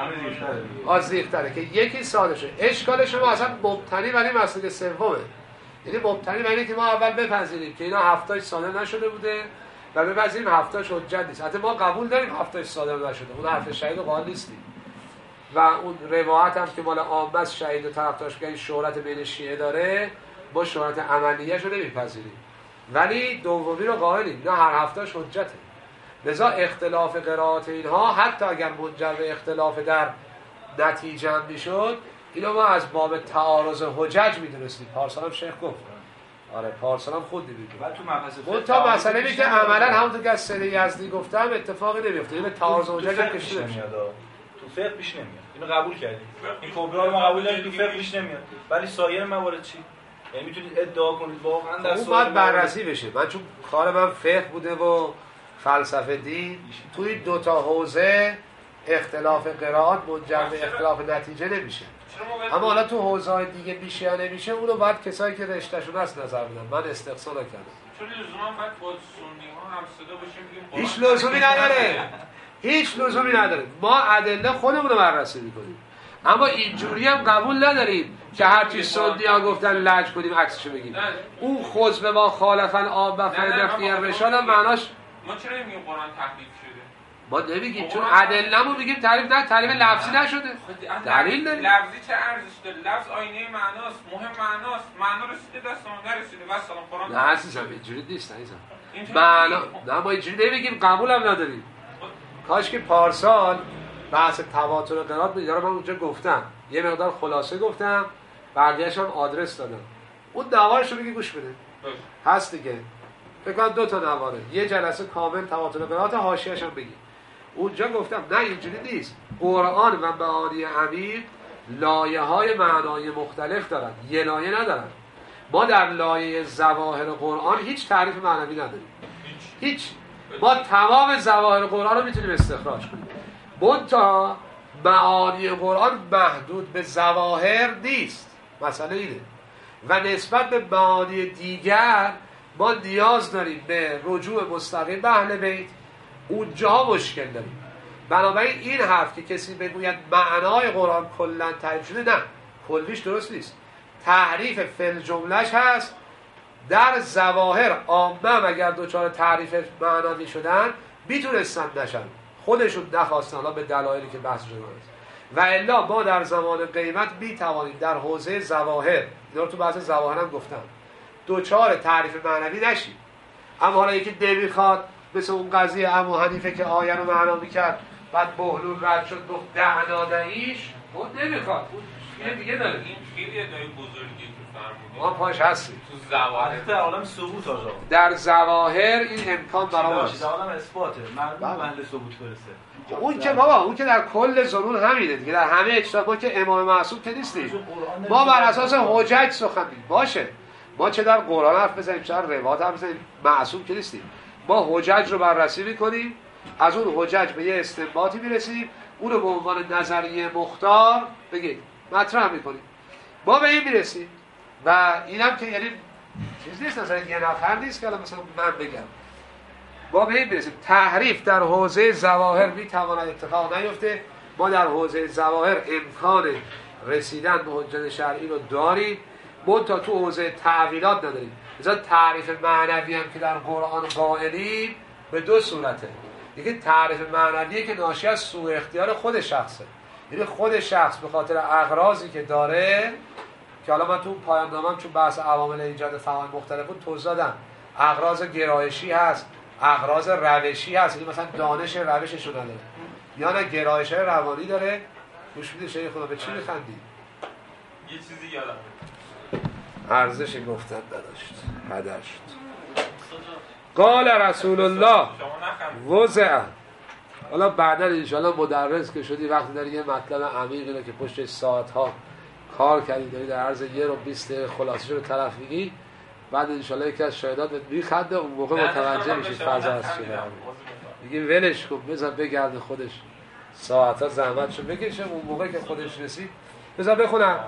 آزیختره که یکی ساده شد. اشکال شما اصلا مبتنی ولی مسلک سومه، یعنی مبتنی ولی که ما اول بپذیریم که اینا هفتاش ساده نشده بوده و بپذیریم هفتاش حجت نیست. حتی ما قبول داریم هفتاش ساده نشده، اون حرف شهید و قائل نیستیم. و اون روایت هم که مال عامه است شهید و طرفدارش که این شهرت بین شیعه داره، با شهرت عملیه‌اش رو نمیپذیریم، ولی دومی رو قائلیم. نه هر هفتهش حجته. لذا اختلاف قرائات اینها حتی اگر منجر به اختلاف در نتیجه هم میشد، اینو ما از باب تعارض حجج میدونستیم. پارسال هم شیخ گفت. آره پارسال هم خود دیدیم. بعد تو مبحث اون تا مسئله می که عملا همونطور که از سید یزدی گفتم اتفاقی نمیفته. این تعارض حجج هم کشیده میشه. تو فقه پیش نمیاد. اینو قبول کردیم. این کبرا رو ما قبول داریم، تو فقه پیش نمیاد. ولی سایر موارد چی؟ یعنی میتونید ادعا کنید واقعا در اون باید بررسی بشه. من چون کار من فقه بوده و فلسفه دین، توی 2 تا حوزه اختلاف قرائات منجر به اختلاف نتیجه نمیشه. اما حالا تو حوزه‌های دیگه میشه یا نمیشه، اونو باید کسایی که رشتهشون هست نظر بدن. من استقصا نکردم. چون لزوما باید با سنی‌ها هم صدا باشیم. هیچ لزومی نداره. هیچ لزومی نداره. ما ادله خودمون رو بررسی می‌کنیم. اما اینجوری هم قبول نداریم که هر چی سنی‌ها گفتن لج کنیم عکسشو بگیم. اون خذ به ما خالفن آب و فرد اختیار رشاد هم معناش ما چرا نمیگیم قرآن تحریف شده؟ ما نمیگیم، چون ادله‌مون میگیم تعریف نه، تعریف لفظی نشده. دلیل داریم. لفظی چه ارزش داره؟ لفظ آینه معناست، مهم معناست. معنا رسیده دست ما نرسیده. والسلام قرآن. نه عزیزم اینجوری نیست عزیزم. معنا نه، ما اینجوری نمیگیم، قبول هم نداریم. کاش که پارسال بحث تواتر و قرائت میذارم، من اونجا گفتم یه مقدار خلاصه گفتم، بقیه‌اش هم آدرس دادم. اون نوارش رو بگی گوش بده. هست دیگه. فکر کنم 2 تا نواره. یه جلسه کامل تواتر و قرائت، حاشیه‌اش هم بگی. اونجا گفتم نه اینجوری نیست. قرآن و معانی عمیق لایه‌های معنای مختلف دارن، یه لایه ندارن. ما در لایه ظواهر قرآن هیچ تعریف معنوی نداریم. هیچ. ما تمام ظواهر قرآن رو میتونیم استخراج کنیم. منتها معانی قرآن محدود به ظواهر نیست. مسئله اینه. و نسبت به معانی دیگر ما نیاز داریم به رجوع مستقیم به اهل بیت. اونجاها مشکل داریم. بنابراین این حرف که کسی بگوید معنای قرآن کلا تعریف شده، نه، کلیش درست نیست. تحریف فعل جملهش هست. در ظواهر عامه اگر دوچار تعریف معنوی شدن میتونستن نشن، خودشون نخواستن، حالا به دلایلی که بحث شده است. و الا ما در زمان قیامت میتوانیم در حوزه ظواهر، اینا رو تو بحث ظواهر هم گفتم، دوچار تعریف معنوی نشیم. اما حالا یکی نمیخواد، مثل اون قضیه عمو حنیفه که آیه رو معنا میکرد بعد بهلول رد شد گفت دعنادهیش، اون نمیخواد، اون دیگه داره. این خیلی ادعای بزرگی تو فرمودید. ما پاش هستیم تو ظواهر در عالم ثبوت آقا. در ظواهر این امکان برامون در عالم اثباته. معلومه محل ثبوت برسه. اون که بابا، اون که در کل ظنون همینه دیگه، در همه اجتهاد. ما که امام معصوم که نیستیم، ما بر اساس حجج سخن میگیم. باشه، ما چه در قرآن حرف بزنیم چه در روایات حرف بزنیم، معصوم که نیستیم. ما حجج رو بررسی میکنیم، از اون حجج به یه استنباطی میرسیم، اون رو به عنوان نظریه مختار بگید مطرح میکنیم. ما به این میرسیم و اینم که یعنی چیز نیست مثلا یه نفر نیست که الان مثلا من بگم. ما به این برسیم تحریف در حوزه ظواهر میتواند اتفاق نیفته. ما در حوزه ظواهر امکان رسیدن به حجت شرعی رو داریم، منتها تو حوزه تعویلات نداریم. مثلا تعریف معنوی هم که در قرآن قائلیم به دو صورته. یکی تعریف معنویه که ناشی از سوء اختیار خود شخصه، یعنی خود شخص به خاطر اغراضی که داره، که حالا من تو پایان نامم چون بحث عوامل ایجاد فواید مختلف بود توضیح دادم، اغراض گرایشی هست، اغراض روشی هست، یعنی مثلا دانش روشش رو نداره، یا نه گرایش روانی داره. گوش میده شیخ خدا به چی میخندی؟ یه چیزی یادم ارزش گفتن نداشت، هدر شد. قال رسول الله وضع. حالا بعدا انشاءالله مدرس که شدی وقتی داری یه مطلب عمیقی رو که پشت ساعت‌ها کار کردی داری در عرض 1 و 20 دقیقه خلاصش رو طرف میگی، بعد انشاءالله یکی از شاهدات میخنده، اون موقع متوجه میشی فضا هست چی میگی ولش کن بذار بگرد خودش ساعت‌ها زحمتشو بکشه، اون موقع که خودش رسید بذار بخونم.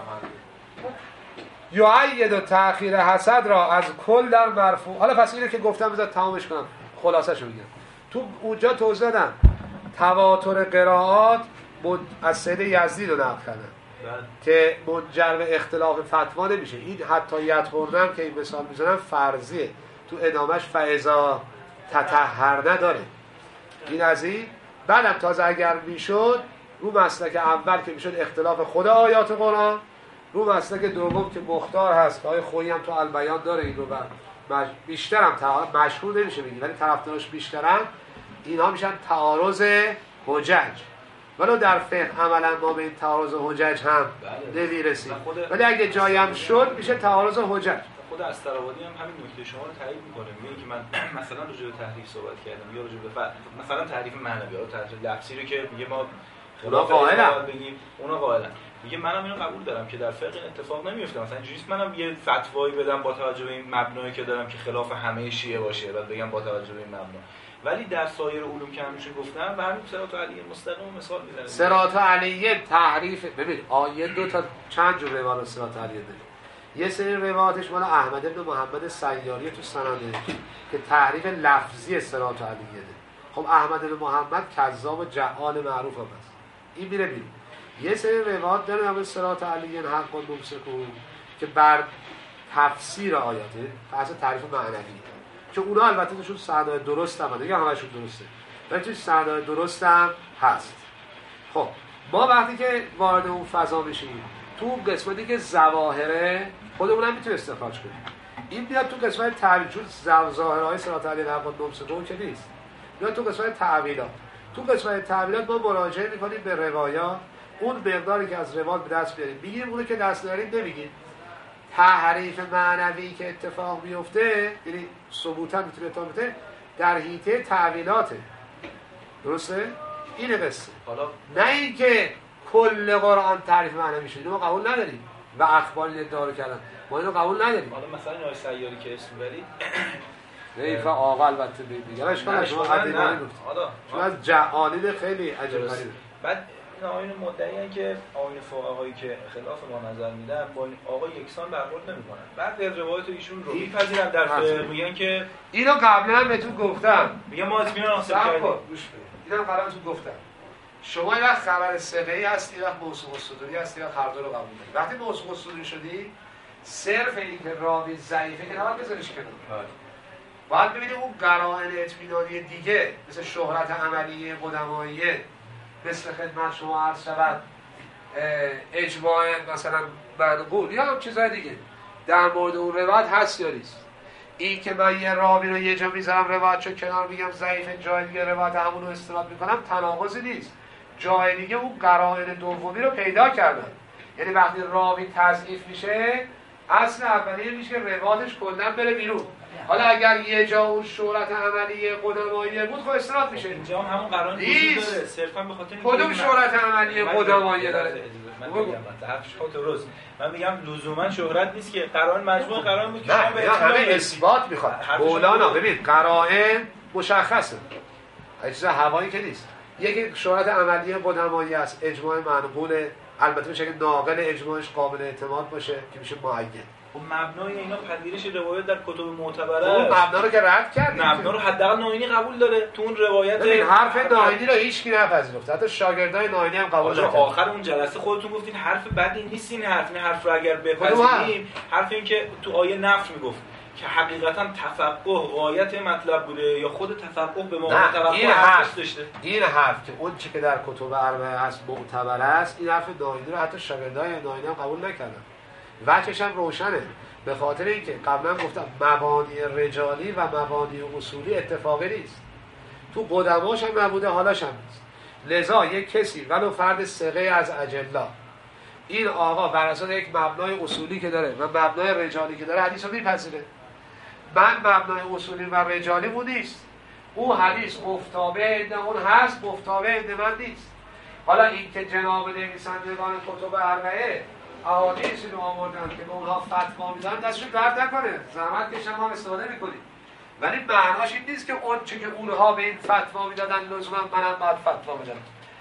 یعید و تأخیر حسد را از کل در مرفوع. حالا پس اینو که گفتم بذار تمامش کنم خلاصه‌شو بگم. تو اونجا توضیح دادم تواتر قرائات از سید یزدی رو نقل کردن که منجر به اختلاف فتوا نمیشه. این حتی یدخورنم که این مثال میزنم فرضیه، تو ادامش فاذا تطهرنه داره. این از این. بعدم تازه اگر میشد رو مسلک اول که میشد اختلاف خود آیات قرآن، رو مسلک دوم که مختار هست، آیه خویی هم تو البیان داره این رو بیشترم مشهور نمیشه بگی ولی طرفدارش بیشترن، اینها میشن تعارض حجج. ولو در فقه عملا ما به این تعارض حجج هم نمیرسیم، ولی اگه جایم شد میشه تعارض حجج. خود استرابادی هم همین نکته شما رو تایید میکنه، میگه که من مثلا راجع به تحریف صحبت کردم یا راجع به مثلا تحریف معنوی یا تحریف لفظی رو که میگه ما اونا قائلن، بگیم اونا قائلن، میگه منم اینو قبول دارم که در فقه این اتفاق نمیفته. مثلا اینجوریه منم یه فتوایی بدم با توجه به این مبنایی که دارم که خلاف همه شیعه باشه، بعد بگم با توجه به این مبنا. ولی در سایر علوم که همیشه گفتم و همین صراط علیه مستقیم مثال میزنم. صراط علیه تحریف، ببین آیه دو تا چند جور روایت صراط علیه داره. یه سری روایتش مال احمد بن محمد سیاری تو سنده که تحریف لفظی صراط علیه ده. خب احمد بن محمد کذاب و جعال معروف هم هست، این میره بیرون. یه سری روایت داره همون صراط علیه حق و نمسکون که بر تفسیر آیاته بحث تعریف معنوی که اونا البته توشون سندای درست هم دیگه، همشون درسته ولی توش سندای درست هم هست. خب ما وقتی که وارد اون فضا میشیم تو قسمتی که ظواهره خودمون هم میتونیم استخراج کنیم. این بیاد تو قسمت تعبیر، چون ظاهرهای صراط علیه حق و نمسکون که نیست، بیاد تو قسمت تعبیرات. تو قسمت تعبیرات ما مراجعه میکنیم به روایات، اون مقداری که از روایات به دست بیاریم میگیم، اونو که دست داریم نمیگیم. تحریف معنوی که اتفاق میفته یعنی ثبوتا میتونه اتفاق بیفته در حیطه تعویلاته، درسته؟ این قصه. حالا نه اینکه کل قرآن تعریف معنوی شده، ما قبول نداریم و اخباری ادعا کردن ما اینو قبول نداریم. حالا مثلا این آیه سیاری که اسم برید ریفه آقا البته دیگه اشکال شما قدیمانی گفت شما از جعالین خیلی عجب غریبه. بعد این آیین مدعیان که آیین فقهایی که خلاف ما نظر میدن با این آقا یکسان برخورد نمیکنن. بعد از روایت ایشون رو میپذیرن در فقه، میگن که اینو قبلا هم بهتون گفتم، میگن ما اطمینان حاصل کردیم. اینو قبلا بهتون گفتم شما یه وقت خبر ثقه‌ای هست، یه وقت موثوق الصدوری هست، یه وقت هر دو رو قبول دارید. وقتی موثوق الصدوری شدی صرف این که راوی ضعیفه که نباید بذاریش کنار، باید ببینید اون قرائن اطمینانی دیگه مثل شهرت عملی قدماییه، مثل خدمت شما عرض شود اجماع مثلا منقول یا چیزهای دیگه در مورد اون روایت هست یا نیست. این که من یه راوی رو یه جا میذارم روایتشو کنار میگم ضعیفه، جای دیگه روایت همون رو استناد میکنم، تناقضی نیست. جای دیگه اون قرائن دومی رو پیدا کردن، یعنی وقتی راوی تضعیف میشه اصل اولیه میشه که روایتش کلا بره بیرون. حالا اگر یه جا اون شهرت عملی قدماییه بود خب استناد میشه. اینجا هم همون قرائن وجود داره، صرفا به خاطر کدوم شهرت عملی قدماییه داره؟ من میگم حرفش درست، من میگم لزوما شهرت نیست که قرائن مجموع قرائن بود که شما به همه اثبات میخواد. مولانا ببین قرائن مشخصه، اجزا هوایی که نیست. یکی شهرت عملی قدمایی است، اجماع منقول، البته میشه که ناقل اجماعش قابل اعتماد باشه که میشه معین. خب مبنای اینا پذیرش روایت در کتب معتبره اون مبنا رو که رد کردیم، مبنا رو حداقل ناینی قبول داره تو اون روایت. ببین حرف ناینی رو هیچ کی نپذیرفت، حتی شاگردای ناینی هم قبول نکردن. آخر اون جلسه خودتون گفتین حرف بدی نیست این حرف رو اگر بپذیریم، حرف این که تو آیه نفی میگفت که حقیقتا تفقه غایت مطلب بوده یا خود تفقه به موقع توقع ارزش داشته. این حرف که اون چی که در کتب اربعه هست معتبر است، این حرف ناینی رو حتی شاگردای ناینی هم قبول نکردن. وجهش هم روشنه، به خاطر اینکه قبلا گفتم مبانی رجالی و مبانی اصولی اتفاقی نیست، تو قدماش هم نبوده، حالاش هم نیست. لذا یک کسی ولو فرد ثقه از اجلا، این آقا بر اساس یک مبنای اصولی که داره و مبنای رجالی که داره حدیث رو میپذیره. من مبنای اصولی و رجالی مون نیست، او حدیث مفتابه عند اون هست، مفتابه عند من نیست. حالا این که جناب نویسندگان کتب اربعه احادیثی رو آوردن که به اونها فتوا میدن، دستشون درد نکنه، زحمت کشن، ما استفاده میکنیم، ولی معناش این نیست که اون چه که اونها به این فتوا میدادن لزوما منم باید فتوا میدم.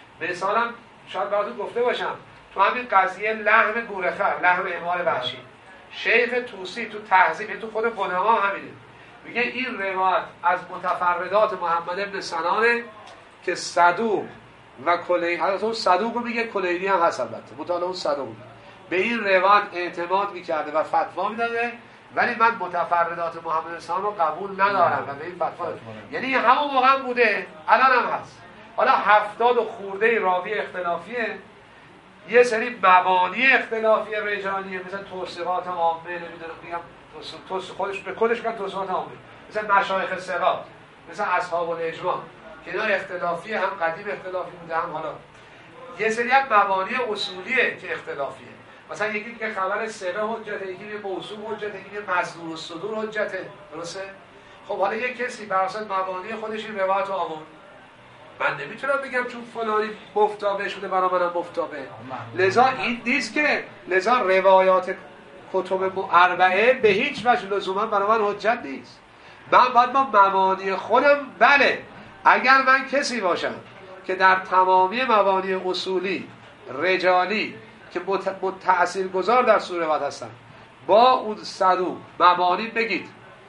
مثلا شاید براتون گفته باشم تو همین قضیه لحم گورخر، لحم حمار وحشی، شیخ طوسی تو تهذیب، تو خود قدما همینه، میگه این روایت از متفردات محمد ابن سنانه که صدوق و کلی، حتی اون صدوق رو میگه، کلیلی هم هست البته، مطالعه اون صدوق به این روایت اعتماد میکرده و فتوا میداده، ولی من متفردات محمد سلام رو قبول ندارم و به این فتوا، یعنی همون موقع بوده، الان هم هست. حالا 70 خورده راوی اختلافیه، یه سری مبانی اختلافی رجالیه، مثل توصیقات عامه، نمیدونم میگم خودش به خودش میگن توصیقات عامه، مثل مشایخ ثقات، مثل اصحاب الاجماع که اینا اختلافیه، هم قدیم اختلافی بوده هم حالا. یه سری هم مبانی اصولیه که اختلافیه، مثلا یکی میگه خبر ثقه حجته، یکی میگه موضوع حجته، یکی میگه مصدور الصدور حجته، درسته؟ خب حالا یک کسی بر اساس مبانی خودش این روایت رو آورد، من نمیتونم بگم چون فلانی مفتابه شده برای منم مفتابه. لذا این نیست که لذا روایات کتب اربعه به هیچ وجه لزوما برای من حجت نیست. من باید با مبانی خودم، بله اگر من کسی باشم که در تمامی مبانی اصولی رجالی که تأثیرگذار در روایت هستن با اون صدوق مبانی بگید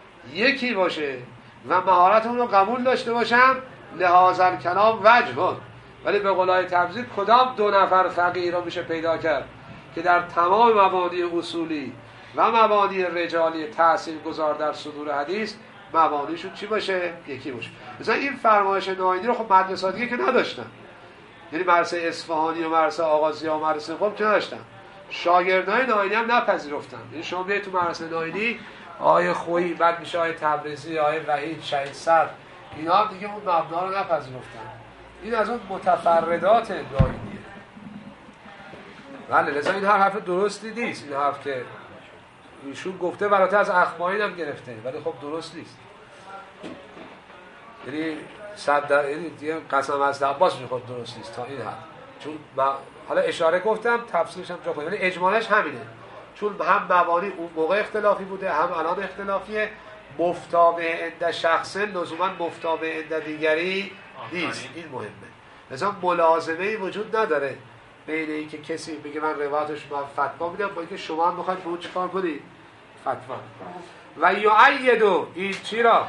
یکی باشه و مهارت اون رو قبول داشته باشم، لحاظ کلام وجه، ولی به قولای تبذیر کدام دو نفر فقیه رو میشه پیدا کرد که در تمام مبانی اصولی و مبانی رجالی تأثیرگذار در صدور حدیث مبانیشون چی باشه؟ یکی باشه. مثلا این فرمایش ناینی رو خب مدرسه دیگه که نداشتن، یعنی مدرسه اصفهانی و مدرسه آغازیه و مدرسه قم که نداشتن، شاگردای ناینی هم نپذیرفتن. یعنی شما بیاید تو مدرسه ناینی آیه خویی، بعد میشه آیه تبریزی، آیه وحید، شهید صدر، اینا هم دیگه اون مبنا رو نپذیرفتن. این از اون متفردات ناینیه. بله لذا این حرف درستی نیست، این حرف که ایشون گفته برات از اخماین هم گرفته، ولی خب درست نیست. یعنی یعنی دیگه قسم از عباس میخواد درست نیست تا این حد، چون حالا اشاره گفتم تفسیرش هم جا کنیم، ولی اجمالش همینه، چون هم مبانی اون موقع اختلافی بوده هم الان اختلافیه. مفتابه عند شخص لزوما مفتابه عند دیگری نیست، این مهمه. لذا ملازمه‌ای وجود نداره بین این که کسی بگه من روایتش من فتوا میدم با اینکه شما هم بخواید به اون چیکار کنید؟ فتوا. و یعیدو این چی را؟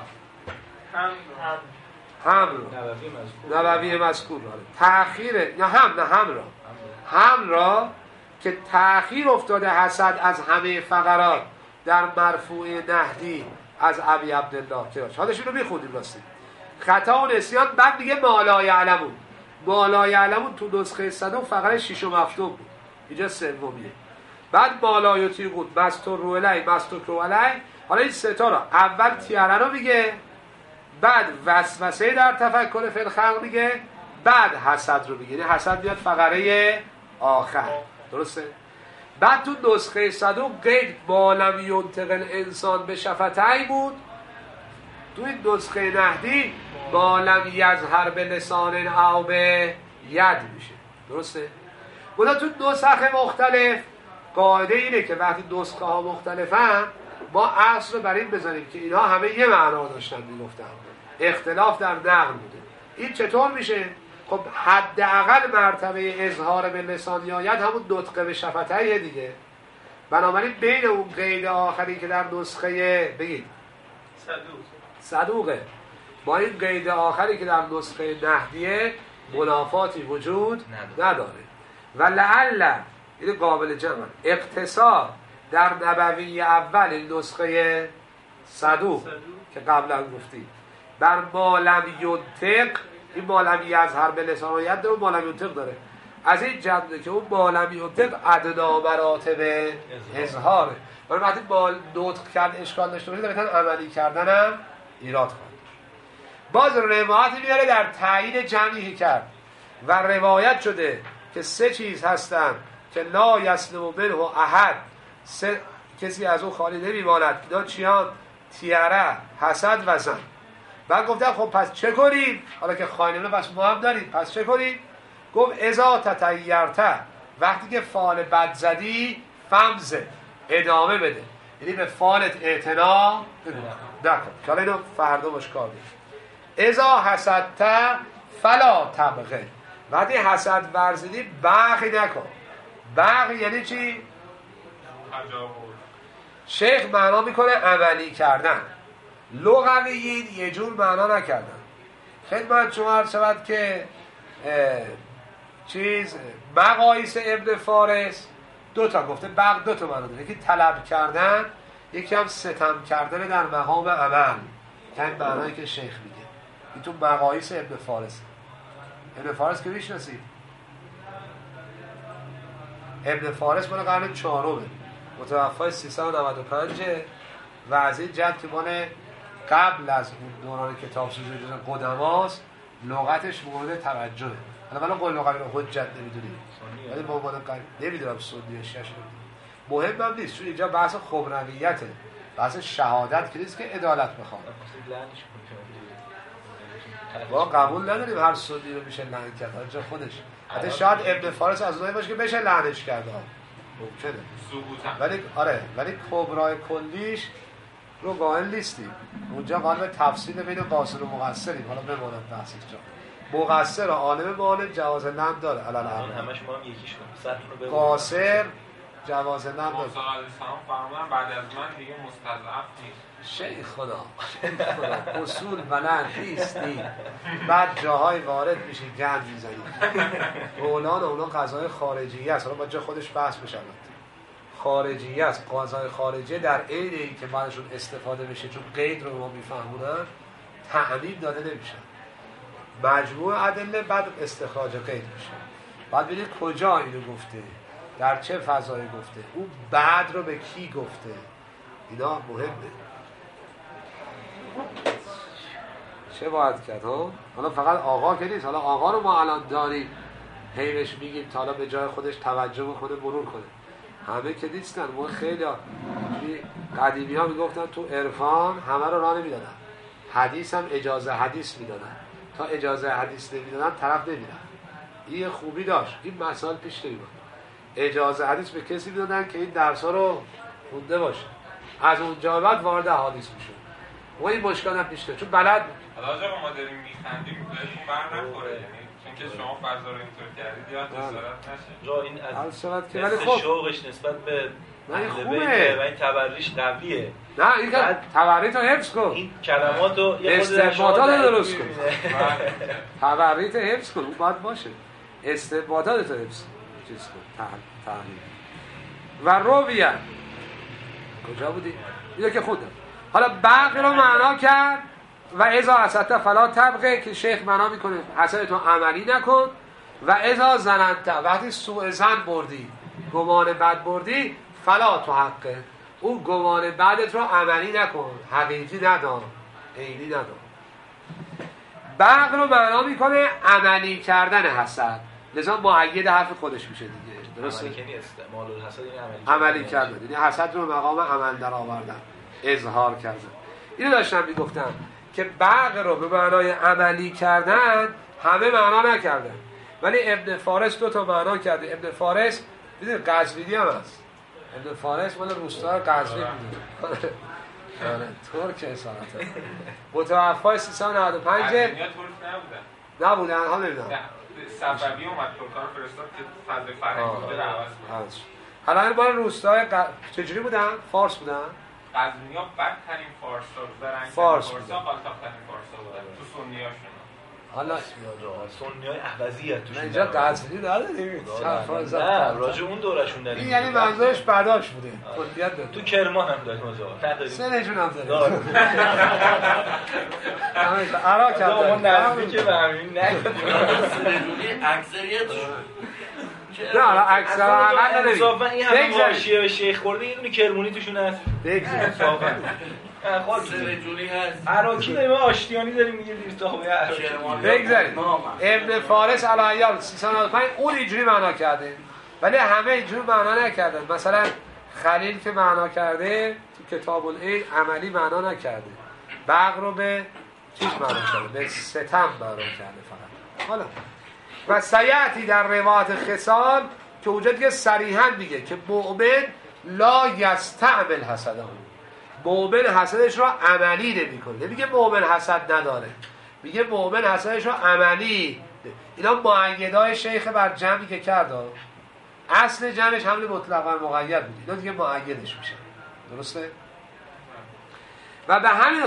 هم نبوی مذکور تأخیر، نه هم را که تأخیر افتاده حسد از همه فقرات در مرفوع نهدی از ابی عبدالله که حالشون رو میخوندیم راستی. خطا و نسیان، بعد دیگه مالا یعلمون تو نسخه صدوق فقره 6 و 7 بود، اینجا سومیه. بعد مالا یطیقون، مستور رو الی، مستور رو الی. حالا این سه تا رو اول تیاره رو میگه، بعد وسوسه در تفکر فی الخلق میگه، بعد حسد رو میگه. یعنی حسد میاد فقره آخر، درسته؟ بعد تو نسخه صدوق قید بالم ینطق الانسان به شفتین بود، تو این نسخه نهدی بالم یظهر به لسان او به ید میشه، درسته؟ بودا تو نسخه مختلف قاعده اینه که وقتی نسخه ها مختلفن ما اصل رو بر این بذاریم که اینها همه یه معنا داشتن میگفتن، اختلاف در نقل بوده. این چطور میشه؟ خب حداقل مرتبه اظهار به لسان یا ید همون نطق به شفتیه دیگه. بنابراین بین اون قید آخری که در نسخه بگید صدوقه با این قید آخری که در نسخه نحویه منافاتی وجود نداره و لعل این قابل جمع اقتصار در نبوی اول این نسخه صدوق که قبلا گفتیم بر ما لم ینطق، این ما لم یظهر به لسان ید داره و ما لم ینطق داره، از این جمعه که اون ما لم ینطق ادنا مراتب اظهاره، ولی وقتی با نطق کرد اشکال داشته باشه بهتن عملی کردنم ایراد خواهد. باز روایتی میاره در تایید جمعی کرد و روایت شده که 3 چیز هستن که لا یسلم منه احد، کسی از اون خالی نمیماند. اینا چیان؟ تیره، حسد و زن. بعد گفتم خب پس چه کنیم؟ حالا که خاینه پس ما هم داریم، پس چه کنیم؟ گفت اذا تطیرت، وقتی که فال بد زدی فمزه، ادامه بده، یعنی به فالت اعتنا نکن. حالا اینو فردا باش کار بید. اذا حسدت فلا تبغه، وقتی حسد ورزیدی بغی نکن. بغی یعنی چی؟ شیخ معنا میکنه عملی کردن. لغویین یه جور معنا نکردن. خدمت شما عرض شود که مقایس ابن فارس 2 تا گفته، بغ 2 تا معنا داره، یکی طلب کردن، یکی هم ستم کردن در مقام عمل، که این معنایی که شیخ میگه. این تو مقایس ابن فارس. ابن فارس که میشناسید؟ ابن فارس مال قرن 4 متوفای 395 و از این جد که مال قبل از اون دوران کتاب سوزی قدماست، لغتش مورد توجهه. حالا قول لغوی رو حجت نمیدونیم، ولی با عنوان نمیدونم سنی شیعه مهم هم نیست، چون اینجا بحث خبرویته، بحث شهادت که نیست که عدالت بخواد. ما قبول نداریم هر سنی رو میشه لعن کرد، اینجا خودش. حتی شاید ابن فارس از اونایی باشه که بشه لعنش کرد، ممکنه. ولی کبرای کلیش رو قائل نیستیم. اونجا قائل تفصیل بین قاصر و مقصریم. حالا بماند بحث اینجا. مقصر و عالم مالک جواز لعن داره. همش ما هم یکیش کنیم. قاصر جواز لعن داره. موسی علیه السلام فرمودن بعد از من دیگه مستضعف نیست. شیخ خدا اصول بلند نیستی، بعد جاهای وارد میشی گند میزنی. اونا قضای خارجیه است. حالا با جا خودش بحث بشه. خارجیه است، قضای خارجیه در عین این که بعدشون استفاده بشه، چون قید رو ما میفهمونن تعمیم داده نمیشه. مجموع ادله بعد استخراج قید میشه. بعد ببینید کجا اینو گفته، در چه فضایی گفته، اون بعد رو به کی گفته. اینا مهمه. چه باید کرد ها؟ حالا فقط آقا که نیست، حالا آقا رو ما الان داریم هیمش میگیم تا حالا به جای خودش توجه بکنه مرور کنه. همه که نیستن. ما خیلی قدیمی ها میگفتن تو عرفان همه رو راه نمیدادن، حدیث هم اجازه حدیث میدادن، تا اجازه حدیث نمیدادن طرف نمیدن. این خوبی داشت، این مسائل پیش نمیاد. اجازه حدیث به کسی میدادن که این درس ها رو خونده باشه، از اونجا بعد وارد حدیث میشه. و این مشکل هم پیش نمیاد چون بلد. حالا آقا ما داریم میخندیم بهتون بر نخوره، یعنی چون که شما فضا رو اینطور کردید یا جسارت نشه. را این از که ولی خب شوقش نسبت به نه خوبه و این تبریش قویه. نه این که تبریت رو حفظ کن، این کلمات رو یه خود استنباطات رو درست کن. تبریت حفظ کن، اون باید باشه. استنباطات رو حفظ چیز کن، تحلیل. و رویه کجا بودی؟ اینو که خوندم. حالا بقی رو معنا کرد و اذا حسدت فلا تبغه که شیخ معنا میکنه حسد تو عملی نکن. و اذا ظننت، وقتی سوء ظن بردی، گمان بد بردی، فلا تو حقه، اون گمان بدت رو عملی نکن، حقیقی ندان، عینی ندان. بغ رو معنا میکنه عملی کردن حسد، لذا معید حرف خودش میشه دیگه. درسته؟ عملی کردن، یعنی حسد رو مقام عمل در آوردن، اظهار کردن. اینو داشتم میگفتم که بغ رو به معنای عملی کردن همه معنا نکردن، ولی ابن فارس 2 تا معنا کرده. ابن فارس دیدید قزوینی هم هست. ابن فارس مال روستای قزوین بود. آره ترک اصالتا. متوفای 395 ترک نبودن. ها نمیدونم. صفوی اومد ترکان فرستاد که فضل فرهنگی رو عوض کنه. حالا این مال روستای چجوری بودن؟ فارس بودن؟ قزوینی‌ها بدترین فارسا، فارس فارسا قالتاق‌ترین فارسا بودن تو سنی‌هاشون. حالا سنی‌های احوزی توش اینجا قزوینی نداریم. نه راجع اون دورشون داریم. این یعنی منظورش بداش بوده. کلیت داره. تو کرمان هم داریم اونجا. نداریم. سنشون هم داریم. همین عراق هم اون داریم. نزدیکه به همین نکنیم. سرجولی اکثریتشون نه حالا اکثر اقل نداریم. اضافا این همه حاشیه شیخ خورده یه دونه کرمونی توشون هست. بگذاریم. سرجولی هست، عراقی داریم، آشتیانی داریم میگیم دیر صاحبه عراقی. بگذاریم. ابن فارس علیه 395 اون اینجوری معنا کرده ولی همه اینجوری معنا نکردن. مثلا خلیل که معنا کرده تو کتاب العین عملی معنا نکرده، بغ رو به چیز معنا کرده، به ستم معنا کرده فقط. حالا و سیعتی در روایت خصال که اونجا دیگه صریحا میگه که مؤمن لا یستعمل حسده، مؤمن حسدش رو عملی نمی کنه. نمیگه مؤمن حسد نداره، میگه مؤمن حسدش رو عملی. اینا مؤیدای شیخ بر جمعی که کرد. اصل جمعش حمل مطلق و مقید بود، اینا دیگه مؤیدش میشه. درسته؟ و به همین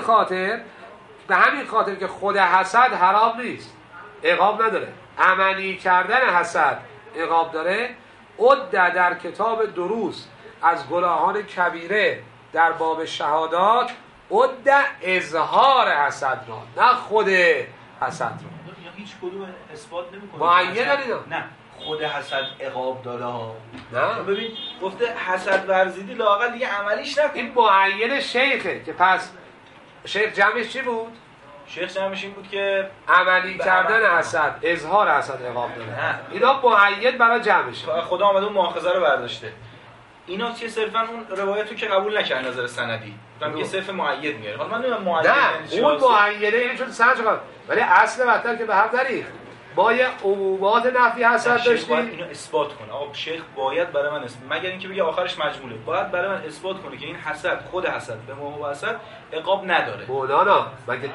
خاطر که خود حسد حرام نیست، عقاب نداره، عملی کردن حسد عقاب داره. عد در کتاب دروس از گناهان کبیره در باب شهادات عد اظهار حسد را، نه خود حسد را. هیچ کدوم اثبات نمی‌کنه. معینن اینا. نه خود حسد عقاب داره ها. نه ببین گفته حسد ورزیدی لااقل دیگه عملیش نکن. این معین شیخه که پس شیخ جمعش چی بود؟ شیخ جمعش این بود که عملی کردن حسد، اظهار حسد عقاب داره. اینا معین برای جمعشه. خدا آمده اون مؤاخذه رو برداشته. اینا چه صرفا اون روایتو که قبول نکردن نظر سندی، گفتم که صرف مؤید میاره. حالا من نمیدونم مؤید نه اون معینه یعنی چون سند شد، ولی اصل مطلب که به هم نریخت. ما یه عمومات نفی حسد داشتیم. اینو اثبات کنه. آقا شیخ باید برای من مگر اینکه بگه آخرش مجموله، باید برای من اثبات کنه که این حسد، خود حسد به موهبت حسد عقاب نداره. مولانا مگه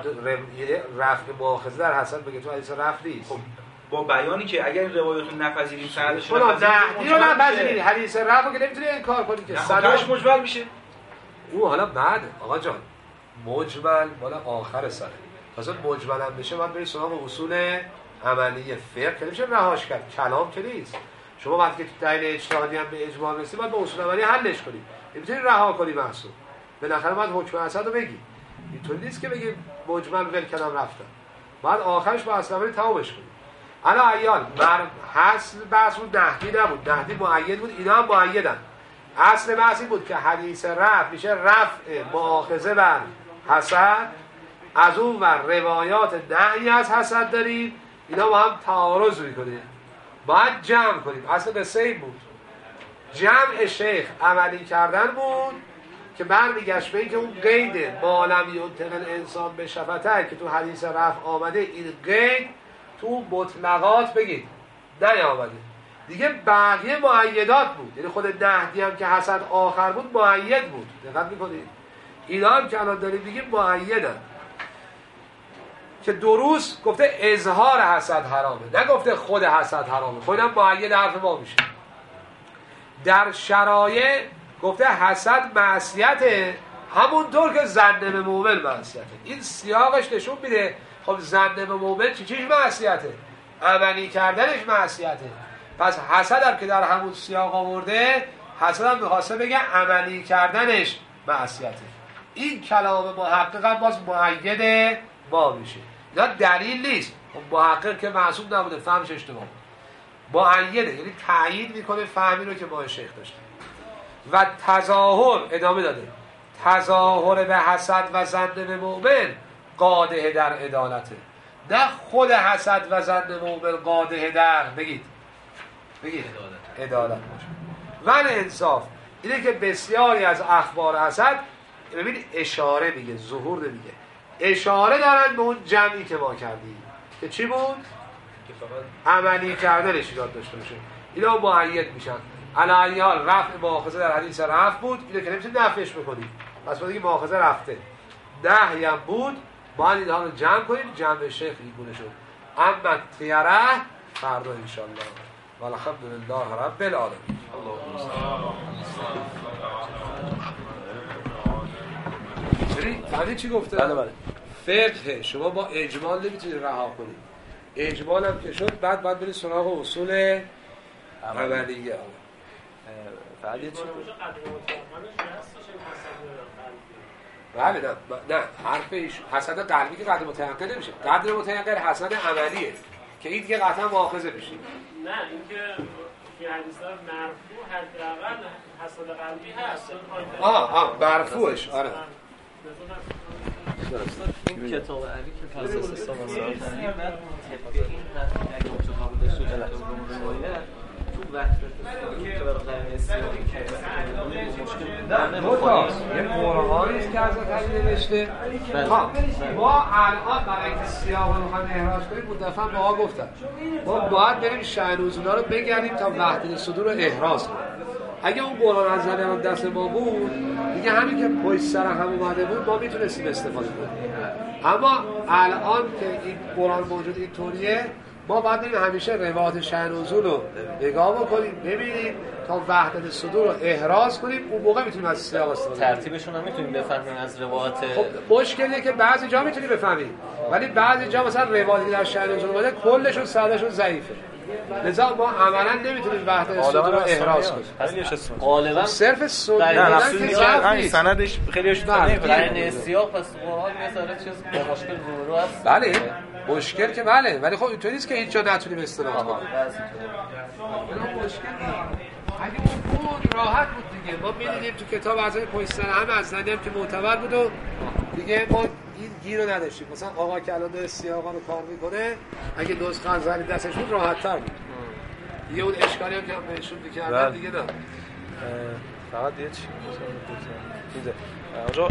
رفع مؤاخذه در حسد بگه تو حدیث رفع نیست؟ خب با بیانی که اگر این روایتو نپذیریم سندش نه اینو نپذیرید، حدیث رفع که نمیتونی انکار کنی که سندش مجمل میشه. او حالا بعد آقا جان مجمل مال آخر سره، مثلا مجمل هم بشه من بری سراغ اصول عملی فقه که نمیشه رهاش کرد، کلام که نیست. شما وقتی که دلیل اجتهادی هم به اجماع برسی باید با اصول عملی حلش کنی، نمیتونی رها کنی محصول. بالاخره باید حکم حسد رو بگی. اینطوری نیست که بگی مجمل ول کردم رفتم، بعد آخرش با اصل عملی تمامش کنی. الا عیال حاصل بحث بود نهدی نبود، نهدی مؤید بود، اینا هم مؤیدن. اصل بحث این بود که حدیث رفع میشه رفع مؤاخذه بر حسد، از اون و روایات نهی از حسد داریم، اینا با هم تعارض میکنه، باید جمع کنیم. اصل قصه این بود، جمع شیخ عملی کردن بود که برمیگشت به این که اون قید مالم یونتن الانسان به شفته که تو حدیث رفع آمده، این قید تو مطلقات بگید نیامده دیگه، بقیه مؤیدات بود. یعنی خود نهدی هم که حسد آخر بود مؤید بود. دقت میکنید اینا هم که الان داریم بگیم مؤیدن. که دروس گفته اظهار حسد حرامه، نگفته خود حسد حرامه، خودم مؤید حرف ما میشه. در شرایع گفته حسد معصیته، همونطور که ظن به مؤمن معصیته. این سیاقش نشون میده خب ظن به مؤمن چیش معصیته؟ عملی کردنش معصیته. پس حسد هم که در همون سیاق آورده، حسد هم میخواسته بگه عملی کردنش معصیته. این کلام محقق هم باز مؤید ما میشه. اینا دلیل نیست، محقق که معصوم نبوده، فهمش اشتباه مؤیده، یعنی تایید میکنه فهمی رو که ما شیخ داشتیم. و تظاهر ادامه داده، تظاهر به حسد و ظن به مؤمن قادح در عدالته، نه خود حسد و ظن مؤمن قادح در بگید عدالت باشه. ول انصاف اینه که بسیاری از اخبار حسد ببین اشاره میگه، ظهور نمیگه، اشاره دارن به اون جمعی که ما کردیم که چی بود؟ که فقط عملی کردنش ایراد داشته باشه. اینا مؤید میشن. علیال رفع مؤاخذه در حدیث رفع بود، اینو که نمیشه نفیش بکنیم، پس باید بگیم مؤاخذه رفته. نهی هم بود، باید اینها رو جمع کنیم. جمع شیخ این گونه شد. اما تیره فردا انشالله. والحمدلله رب العالمین. فهمید چی گفته؟ بله. فقه شما با اجمال نمیتونید رها کنید. اجمال هم که شد بعد باید برید سراغ اصول عملیه. فقط یه چیز بله نه حرف ایشون حسد قلبی که قدر متیقن نمیشه. قدر متیقن حسد عملیه که این دیگه قطعا مؤاخذه میشید. نه اینکه فی حدیث مرفوع حداقل حسد قلبی هست. مرفوعش آره. این کتاب علی که فلسفه سامانیه بعد طبق این اگه اونجا قبول داشته تو روایت تو وحدت که برای قرن سیاهی که مشکل یه قرآنی است که حضرت علی نوشته. ما الان برای اینکه سیاه رو می‌خوایم احراج کنیم مدفعا با ها گفتن ما باید بریم شأن نزولا رو بگردیم تا وحدت صدور رو احراز کنیم. اگه اون قرآن از زمان دست ما بود دیگه همین که پشت سر هم اومده بود ما میتونستیم استفاده کنیم. اما الان که این قرآن موجود اینطوریه ما باید بریم همیشه روایت شأن نزول رو نگاه بکنیم ببینیم تا وحدت صدور رو احراز کنیم. اون موقع میتونیم از سیاق استفاده کنیم. ترتیبشون هم میتونیم بفهمیم از روایت. خب مشکلیه که بعضی جا میتونی بفهمیم ولی بعضی جا مثلا روایتی در شأن نزول اومده کلشون سادهشون ضعیفه. لذا ما عملا نمیتونیم وحدت صدور رو احراز کنیم. غالبا صرف صدور همین سندش خیلیش در سیاق پس قرآن میذاره چیز با مشکل رو هست. بله مشکل که بله ولی خب اینطوری نیست که هیچ جا نتونیم استفاده کنیم. اگه اون بود راحت بود دیگه ما می‌دیدیم تو کتاب اعضای پشت سر هم از نظرم که معتبر بود و دیگه ما این گیر رو نداشتیم. مثلا آقا که الان داره سیاقا رو کار میکنه اگه نسخه از ولی دستش بود راحت‌تر بود. یه اون اشکالی هم که بهشون می‌کردن دیگه نه. فقط یه چیزه